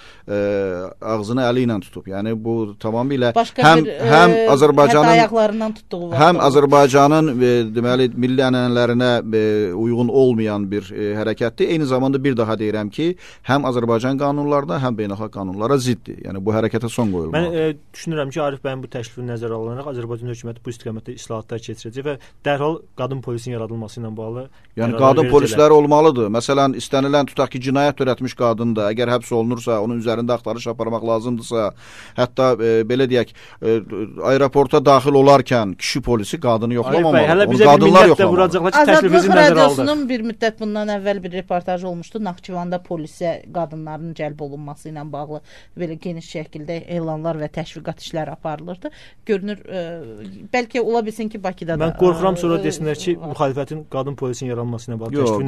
ağzını əli ilə tutub. Yəni, bu tamamilə həm Azərbaycanın ayaqlarından tutduğu var. Həm Azərbaycanın deməli milli ənənələrinə uyğun olmayan bir hərəkətdir. Eyni zamanda bir daha deyirəm ki, həm Azərbaycan qanunlarına, həm beynəlxalq qanunlara ziddir. Yəni, bu hərəkətə son qoyulmalıdır. Mən düşünürəm ki, Arif bəyin bu təklifi nəzərə alınaraq Azərbaycan hökuməti bu istiqamətdə islahatlar keçirəcək və dərhal qadın polisin yaradılması ilə bağlı qadın polisləri olmalıdır. Məsələn, istənilən tutaq ki, cinayət törətmiş qadın da əgər həbs olunursa, onun üzərində axtarış aparmaq lazımdırsa, hətta belə deyək, aeroporta daxil olarkən kişi polisi qadını yoxlamamalı. Hələ bizə bir millət də vuracaqlar ki, təklifimizi nəzərə aldıq. Azadlıq bir müddət bundan əvvəl bir reportaj olmuşdu. Naxçıvanda polisə qadınların cəlb olunması ilə bağlı belə geniş şəkildə elanlar və təşviqat işləri aparılırdı. Görünür, bəlkə ola bilsin ki, Bakıda da. Mən qorxuram sonra desinlər ki, müxalifətin qadın polisin yaranması ilə bağlı təşkil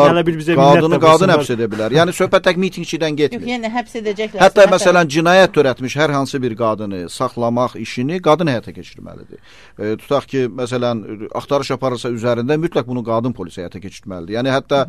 qadını qadın həbs edə bilər. Yəni söhbət tək mitingçidən getmir. Yox, yəni həbs edəcəklər. Hətta məsələn cinayət törətmiş hər hansı bir qadını saxlamaq işini qadın həyata keçirməlidir. Tutaq ki, məsələn axtarış aparırsa üzərində mütləq bunu qadın polisi həyata keçirməlidir. Yəni hətta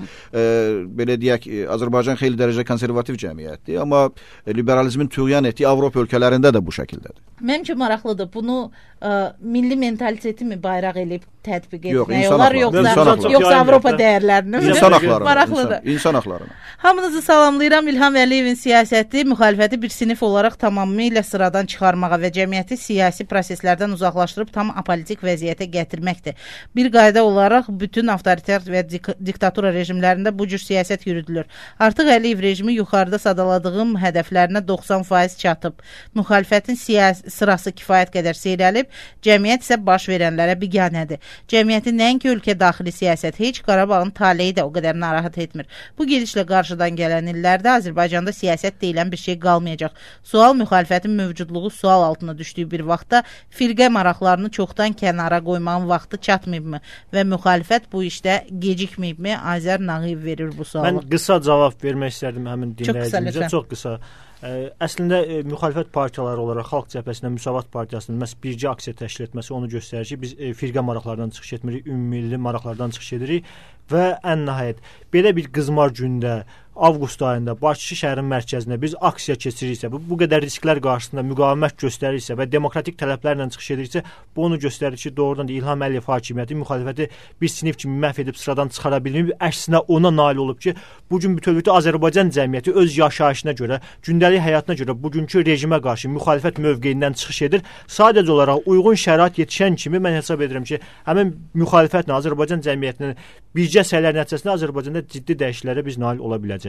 belə deyək, Azərbaycan xeyli dərəcədə konservativ cəmiyyətdir, amma liberalizmin tüğyan etdiyi Avropa ölkələrində də bu şəkildədir. Mənim üçün maraqlıdır. Bunu milli mentaliteti mi bayraq eləyib tətbiq etmək olar, yoxsa Avropa dəyərlərini? İnsan haqlarını. Maraqlıdır. İnsan haqlarını. Hamınızı salamlayıram. İlham Əliyevin siyasəti müxalifəti bir sinif olaraq tamamilə sıradan çıxarmağa və cəmiyyəti siyasi proseslərdən uzaqlaşdırıb tam apolitik vəziyyətə gətirməkdir. Bir qayda olaraq bütün avtoritar və diktatura rejimlərində bu cür siyasət yürüdülür. Artıq Əliyev rejimi yuxarıda sadaladığım hədəflərinə 90% çatıb. Müxalifətin sırası kifayət qədər seyrəlib, cəmiyyət isə baş verənlərə biganədir. Cəmiyyətin nəinki ölkə daxili siyasət, heç Qarabağın taleyi də o qədər narahat etmir. Bu gedişlə qarşıdan gələn illərdə Azərbaycanda siyasət deyilən bir şey qalmayacaq. Sual müxalifətin mövcudluğu sual altına düşdüyü bir vaxtda firqə maraqlarını çoxdan kənara qoymağın vaxtı çatmayıbmı və müxalifət bu işdə gecikməyibmi? Azər Nağıyev verir bu sualı. Mən qısa cavab vermək istərdim həmin dinləyicimizə. Çox qısa. Əslində müxalifət partiyaları olaraq Xalq Cəbhəsində Müsavat Partiyasının məhz bircə aksiya təşkil etməsi onu göstərir ki, biz firqə maraqlarından çıxış etmirik, ümummilli maraqlardan çıxış edirik və ən nəhayət belə bir qızmar gündə avqust ayında Bakı şəhərin mərkəzində biz aksiya keçiririksə, bu qədər risklər qarşısında müqavimət göstərirsə və demokratik tələblərlə çıxış ediriksə, bu onu göstərir ki, doğrudan da İlham Əliyev hakimiyyəti müxalifəti bir sinif kimi məhv edib sıradan çıxara bilmir. Əksinə ona nail olub ki, bu gün bütövlükdə Azərbaycan cəmiyyəti öz yaşayışına görə, gündəlik həyatına görə bugünkü rejimə qarşı müxalifət mövqeyindən çıxış edir. Sadəcə olaraq uyğun şərait yetişən kimi mən hesab edirəm ki, həmin müxalifətlə Azərbaycan cəmiyyətinin bircə səylər nəticəsində Azərbaycanda ciddi dəyişikliklərə biz nail ola biləcəyik.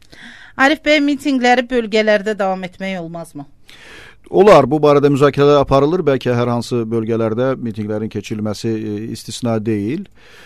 Arif bəy, mitinqləri bölgələrdə davam etmək olmazmı? Olar, bu barədə müzakirələr aparılır. Bəlkə hər hansı bölgələrdə mitinqlərin keçirilməsi istisna deyil.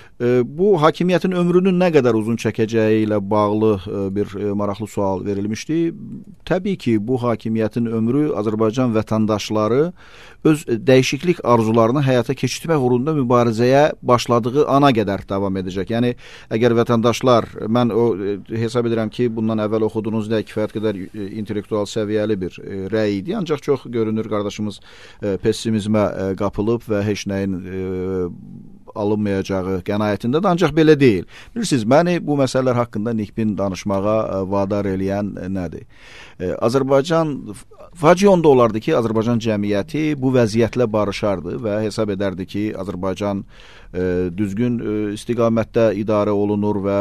Bu hakimiyyətin ömrünün nə qədər uzun çəkəcəyi ilə bağlı bir maraqlı sual verilmişdi. Təbii ki, bu hakimiyyətin ömrü Azərbaycan vətəndaşları öz dəyişiklik arzularını həyata keçirmək uğrunda mübarizəyə başladığı ana qədər davam edəcək. Yəni, əgər vətəndaşlar, mən hesab edirəm ki, bundan əvvəl oxuduğunuz da kifayət qədər intellektual səviyyəli bir rəy idi. Ancaq çox görünür qardaşımız pessimizmə qapılıb və heç nəyin alınmayacağı qənaətindədir, ancaq belə deyil. Bilirsiniz, məni bu məsələlər haqqında nikbin danışmağa vadar eləyən nədir? Azərbaycan, faciə onda olardı ki, Azərbaycan cəmiyyəti bu vəziyyətlə barışardı və hesab edərdi ki, Azərbaycan düzgün istiqamətdə idarə olunur və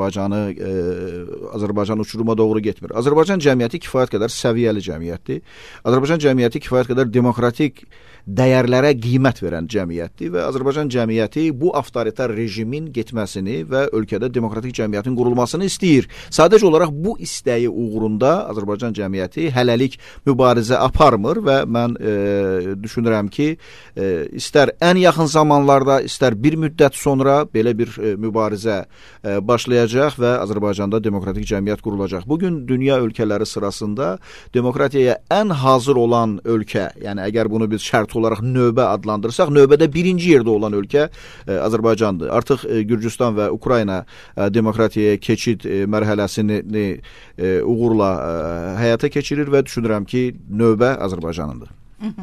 Azərbaycan uçuruma doğru getmir. Azərbaycan cəmiyyəti kifayət qədər səviyyəli cəmiyyətdir. Azərbaycan cəmiyyəti kifayət qədər demokratik dəyərlərə qiymət verən cəmiyyətdir və Azərbaycan cəmiyyəti bu avtoritar rejimin getməsini və ölkədə demokratik cəmiyyətin qurulmasını istəyir. Sadəcə olaraq bu istəyi uğrunda Azərbaycan cəmiyyəti hələlik mübarizə aparmır və mən düşünürəm ki, istər ən yaxın zamanlarda, istər bir müddət sonra belə bir mübarizə başlayacaq və Azərbaycanda demokratik cəmiyyət qurulacaq. Bugün dünya ölkələri sırasında demokratiyaya ən hazır olan ölkə, yəni əgər bunu biz şərt olaraq növbə adlandırsaq, növbədə birinci yerdə olan ölkə Azərbaycandır. Artıq Gürcüstan və Ukrayna demokratiyaya keçid mərhələsini uğurla həyata keçirir və düşünürəm ki, növbə Azərbaycanındır.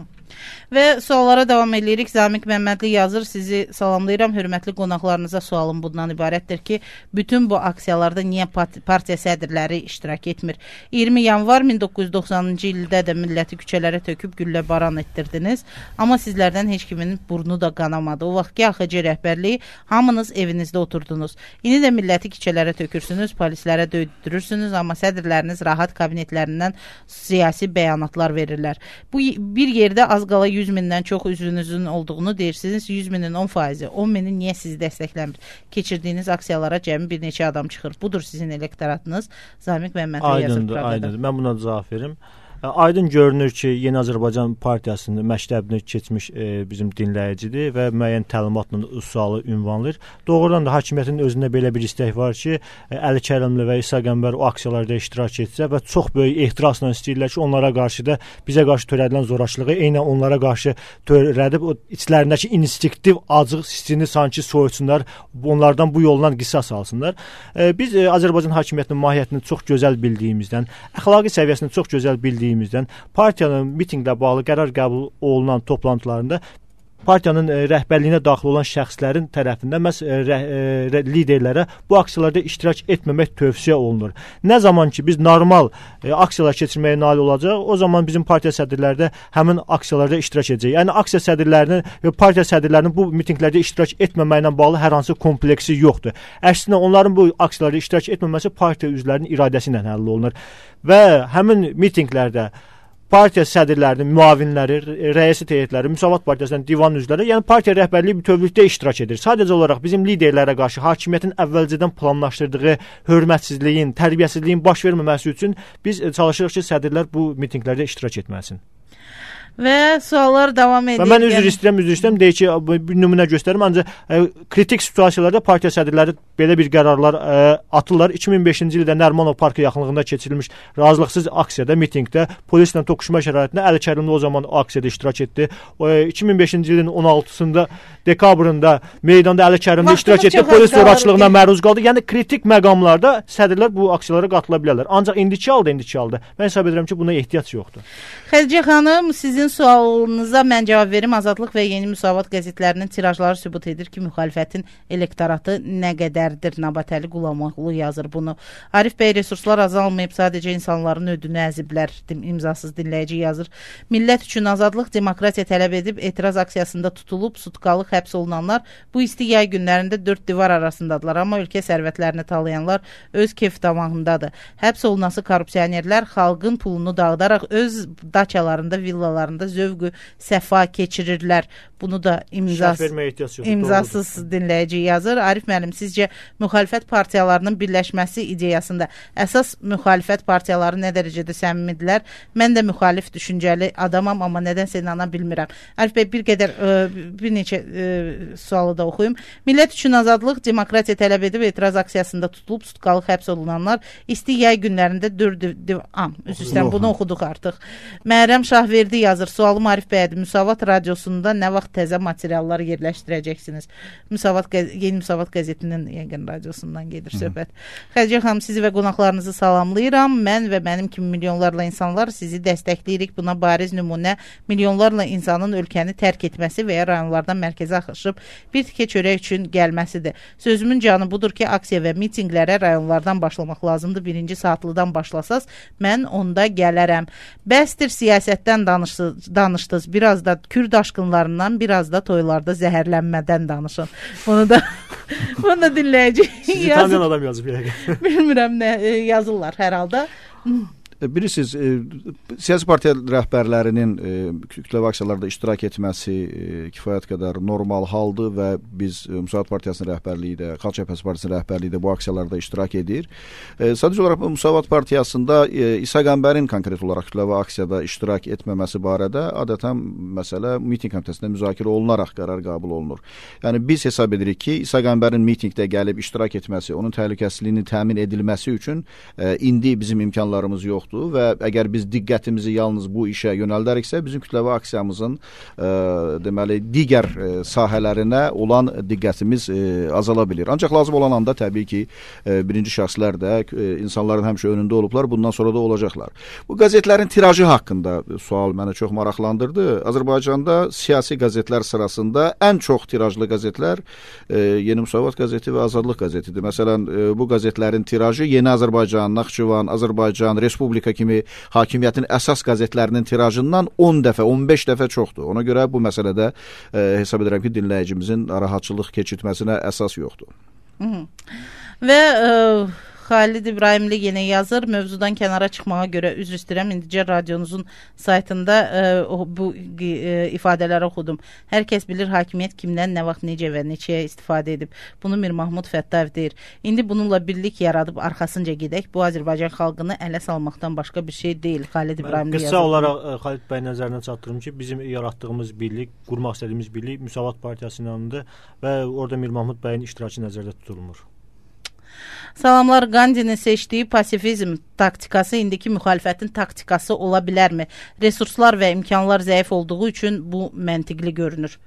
Və suallara davam edirik. Zamiq Məmmədli yazır, sizi salamlayıram. Hörmətli qonaqlarınıza sualım bundan ibarətdir ki, bütün bu aksiyalarda niyə partiya sədrləri iştirak etmir? 20 yanvar 1990-cı ildə də milləti küçələrə töküb güllə baran etdirdiniz. Amma sizlərdən heç kimin burnu da qanamadı. O vaxtki AXC rəhbərliyi hamınız evinizdə oturdunuz. İndi də milləti küçələrə tökürsünüz, polislərə döydürürsünüz, amma sədrləriniz rahat kabinetlərindən siyasi bəyanatlar verirlər. Bu bir yerdə az qala 100 mindən çox üzvünüzün olduğunu deyirsiniz. 100 minin 10%, 10 mini niyə sizi dəstəkləmir? Keçirdiyiniz aksiyalara cəmi bir neçə adam çıxır. Budur sizin elektoratınız. Zamiq Məmmədli yazır. Aydındır. Mən buna cavab verim. Aydın görünür ki, Yeni Azərbaycan Partiyasının məktəbini keçmiş bizim dinləyicidir və müəyyən təlimatla sualı ünvanlayır. Doğrudan da hakimiyyətin özündə belə bir istək var ki, Əli Kərimli və İsa Qəmbər o aksiyalarda iştirak etsə və çox böyük ehtirasla istəyirlər ki, onlara qarşı da bizə qarşı törədilən zorakılığı eynən onlara qarşı törədib o içlərindəki instinktiv acıq hissini sanki soyutsunlar, onlardan bu yolla qisas alsınlar. Biz Azərbaycan hakimiyyətinin mahiyyətini çox gözəl bildiyimizdən, əxlaqi səviyyəsini çox gözəl bildiyimizdən partiyanın mitinqlə bağlı qərar qəbul olunan toplantılarında partiyanın rəhbərliyinə daxil olan şəxslərin tərəfindən liderlərə bu aksiyalarda iştirak etməmək tövsiyə olunur. Nə zaman ki biz normal aksiyalar keçirməyə nail olacaq, o zaman bizim partiya sədrləri də həmin aksiyalarda iştirak edəcək. Yəni aksiya sədrlərinin, partiya sədrlərinin bu mitinqlərdə iştirak etməməklə bağlı hər hansı kompleksi yoxdur. Əksinə onların bu aksiyalarda iştirak etməməsi partiya üzvlərinin iradəsi ilə həll olunur və həmin mitinqlərdə partiya sədrlərinin müavinləri, rəiset heyətləri, Müsavat Partiyasının divan üzvləri, yəni partiya rəhbərliyi bütövlükdə iştirak edir. Sadəcə olaraq bizim liderlərə qarşı hakimiyyətin əvvəlcədən planlaşdırdığı hörmətsizliyin, tərbiyəsizliyin baş verməməsi üçün biz çalışırıq ki, sədrlər bu mitinqlərdə iştirak etməsin. Və suallar davam edir. Və mən üzr istəyirəm, deyək ki, bir nümunə göstərim, ancaq kritik situasiyalarda partiya sədrləri belə bir qərarlar atırlar. 2005-ci ildə Nərmanov parkı yaxınlığında keçirilmiş razılıqsız aksiyada, mitingdə polislə toqquşma şəraitində Əli Kərimli o zaman aksiyada iştirak etdi. 2005-ci ilin 16-sında dekabrında meydanda Əli Kərimli iştirak etdi, polis zorakılığına məruz qaldı. Yəni kritik məqamlarda sədrlər bu aksiyalara qatıla bilərlər. Ancaq indiki halda mən hesab edirəm ki, buna ehtiyac yoxdur. Xədicə xanım, sizin sualınıza mən cavab verim. Azadlıq və Yeni Müsavat qəzetlərinin tirajları sübut edir ki, müxalifətin elektoratı nə qədərdir. Nabatəli Qulamalı yazır bunu. Arif bəy, resurslar azalmayıb, sadəcə insanların ödünü əziblər. İmzasız dinləyici yazır. Millət üçün azadlıq, demokratiya tələb edib etiraz aksiyasında tutulub, sutqalıq həbs olunanlar bu isti yay günlərində 4 divar arasındadılar. Amma ölkə sərvətlərini talayanlar öz keyf damağındadır. Həbs olunası korrupsionerlər xalqın pulunu dağıdaraq öz daçalarında, villalarında zövqü səfa keçirirlər. Bunu da imzasız dinləyici yazır. Arif müəllim, sizcə müxalifət partiyalarının birləşməsi ideyasında əsas müxalifət partiyaları nə dərəcədə səmimidirlər? Mən də müxalif düşüncəli adamam, amma nədənsə inana bilmirəm. Arif bəy, bir neçə sualı da oxuyum. Millət üçün azadlıq, demokratiya tələb edib etiraz aksiyasında tutulub, sutqalıq həbs olunanlar isti yay günlərində bunu oxuduq artıq. Məryəm Şahverdi yazır. yazır. Sualım Arif bəyədir. Müsavat radiosunda nə vaxt təzə materiallar yerləşdirəcəksiniz? Yeni Müsavat qəzetinin yəqin radiosundan gedir söhbət. Xədicə xanım, sizi və qonaqlarınızı salamlayıram. Mən və mənim kimi milyonlarla insanlar sizi dəstəkləyirik. Buna bariz nümunə milyonlarla insanın ölkəni tərk etməsi və ya rayonlardan mərkəzə axışıb bir tikə çörək üçün gəlməsidir. Sözümün canı budur ki, aksiya və mitinqlərə rayonlardan başlamaq lazımdır. 1-ci saatlıdan başlasaz, mən onda gələrəm. Bəsdir siyasətdən danışdınız. Biraz da Kürd aşqınlarından, biraz da toylarda zəhərlənmədən danışın. Bunu da dinləyəcək. Sizi tanıyan adam yazıb. Bilmirəm nə yazırlar hər halda. Bilirsiniz, siyasi partiya rəhbərlərinin kütləvi aksiyalarda iştirak etməsi kifayət qədər normal haldır və biz Müsavat Partiyasının rəhbərliyi də, Xalq Cəbhəsi Partiyasının rəhbərliyi də bu aksiyalarda iştirak edir. Sadəcə olaraq Müsavat Partiyasında İsa Qəmbərin konkret olaraq kütləvi aksiyada iştirak etməməsi barədə adətən məsələ miting komitəsində müzakirə olunaraq qərar qəbul olunur. Yəni biz hesab edirik ki, İsa Qəmbərin mitingdə gəlib iştirak etməsi, onun təhlükəsizliyinin təmin edilməsi üçün indi bizim imkanlarımız yoxdur və əgər biz diqqətimizi yalnız bu işə yönəldəriksə, bizim kütləvi aksiyamızın deməli digər sahələrinə olan diqqətimiz azala bilir. Ancaq lazım olan anda təbii ki, birinci şəxslər də insanların həmişə önündə olublar, bundan sonra da olacaqlar. Bu qəzetlərin tirajı haqqında sual məni çox maraqlandırdı. Azərbaycanda siyasi qəzetlər sırasında ən çox tirajlı qəzetlər Yeni Müsavat qəzeti və Azadlıq qəzetidir. Məsələn, bu qəzetlərin tirajı Yeni Azərbaycan, Naxçıvan, Azərbaycan, Respublika kimi hakimiyyətin əsas qəzetlərinin tirajından 10 dəfə, 15 dəfə çoxdur. Ona görə bu məsələdə hesab edirəm ki, dinləyicimizin narahatçılıq keçirtməsinə əsas yoxdur. Və Xalid İbrahimli yenə yazır, mövzudan kənara çıxmağa görə üzr istəyirəm. İndicə radionuzun saytında bu ifadələri oxudum. Hər kəs bilir hakimiyyət kimdən, nə vaxt, necə və neçəyə istifadə edib. Bunu Mir Mahmud Fəttayev deyir. İndi bununla birlik yaradıb arxasınca gedək. Bu Azərbaycan xalqını ələ salmaqdan başqa bir şey deyil. Xalid İbrahimli yazır. Qısa olaraq Xalid bəy nəzərinə çatdırım ki, bizim yaratdığımız birlik, qurmaq istədiyimiz birlik Müsavat Partiyasının yanındadır və orada Mir Mahmud bəyin iştirakı nəzərdə tutulmur. Salamlar, Qandinin seçdiyi pasifizm taktikası indiki müxalifətin taktikası ola bilərmi? Resurslar və imkanlar zəif olduğu üçün bu məntiqli görünür.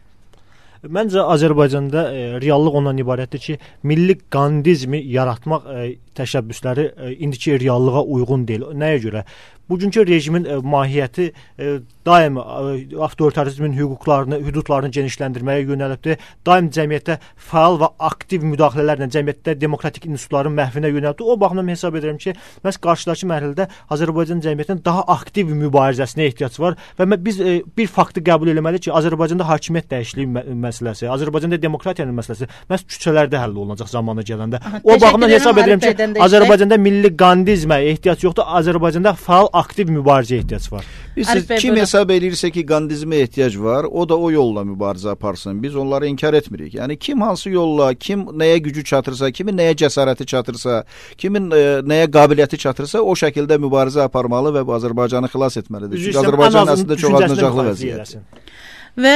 Məncə Azərbaycanda reallıq ondan ibarətdir ki, milli qandizmi yaratmaq təşəbbüsləri indiki reallığa uyğun deyil. Nəyə görə? Bugünkü rejimin mahiyyəti daim avtoritarizmin hüdudlarını genişləndirməyə yönəlibdir. Daim cəmiyyətdə fəal və aktiv müdaxilələrlə cəmiyyətdə demokratik institutların məhvinə yönəlibdir. O baxımdan hesab edirəm ki, məhz qarşıdakı mərhələdə Azərbaycan cəmiyyətinin daha aktiv mübarizəsinə ehtiyac var və biz bir faktı qəbul etməliyik ki, Azərbaycanda hakimiyyət dəyişikliyi məsələsi, Azərbaycanda demokratiyanın məsələsi məhz küçələrdə həll olunacaq zamanı gələndə. O baxımdan hesab edirəm ki, Azərbaycanda milli qandizmə ehtiyac yoxdur, Azərbaycanda fəal aktiv mübarizəyə ehtiyac var. Kim hesab edirsə ki, qandizmə ehtiyac var, o da o yolla mübarizə aparsın. Biz onları inkar etmirik. Yəni kim hansı yolla, kim nəyə gücü çatırsa, kimin nəyə cəsarəti çatırsa, kimin nəyə qabiliyyəti çatırsa, o şəkildə mübarizə aparmalı və bu Azərbaycanı xilas etməlidir. Çünki Azərbaycan əslində çox acınacaqlı vəziyyətdir. Və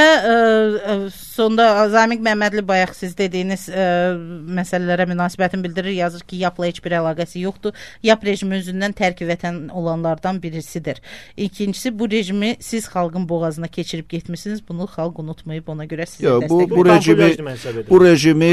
sonda Zamiq Məmmədli bayaq siz dediyiniz məsələlərə münasibətini bildirir, yazır ki, YAP-la heç bir əlaqəsi yoxdur. YAP rejimi özündən tərk vətən olanlardan birisidir. İkincisi, bu rejimi siz xalqın boğazına keçirib getmişsiniz, bunu xalq unutmayıb, ona görə sizə dəstək. Bu rejimi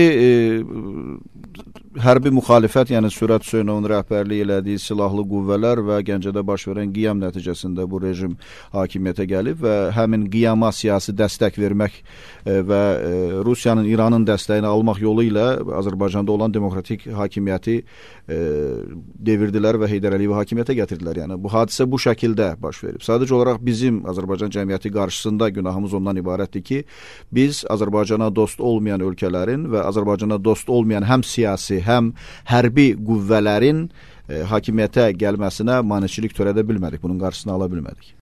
hərbi müxalifət, yəni Sürət Hüseynovun rəhbərliyi elədiyi silahlı qüvvələr və Gəncədə baş verən qiyam nəticəsində bu rejim hakimiyyətə gəlib və həmin qiyama siyasi dəstək vermək və Rusiyanın, İranın dəstəyini almaq yolu ilə Azərbaycanda olan demokratik hakimiyyəti devirdilər və Heydər Əliyevi hakimiyyətə gətirdilər. Yəni bu hadisə bu şəkildə baş verib. Sadəcə olaraq bizim Azərbaycan cəmiyyəti qarşısında günahımız ondan ibarətdir ki, biz Azərbaycana dost olmayan ölkələrin və Azərbaycana dost olmayan həm siyasi, həm hərbi qüvvələrin hakimiyyətə gəlməsinə maneçilik törədə bilmədik. Bunun qarşısını ala bilmədik.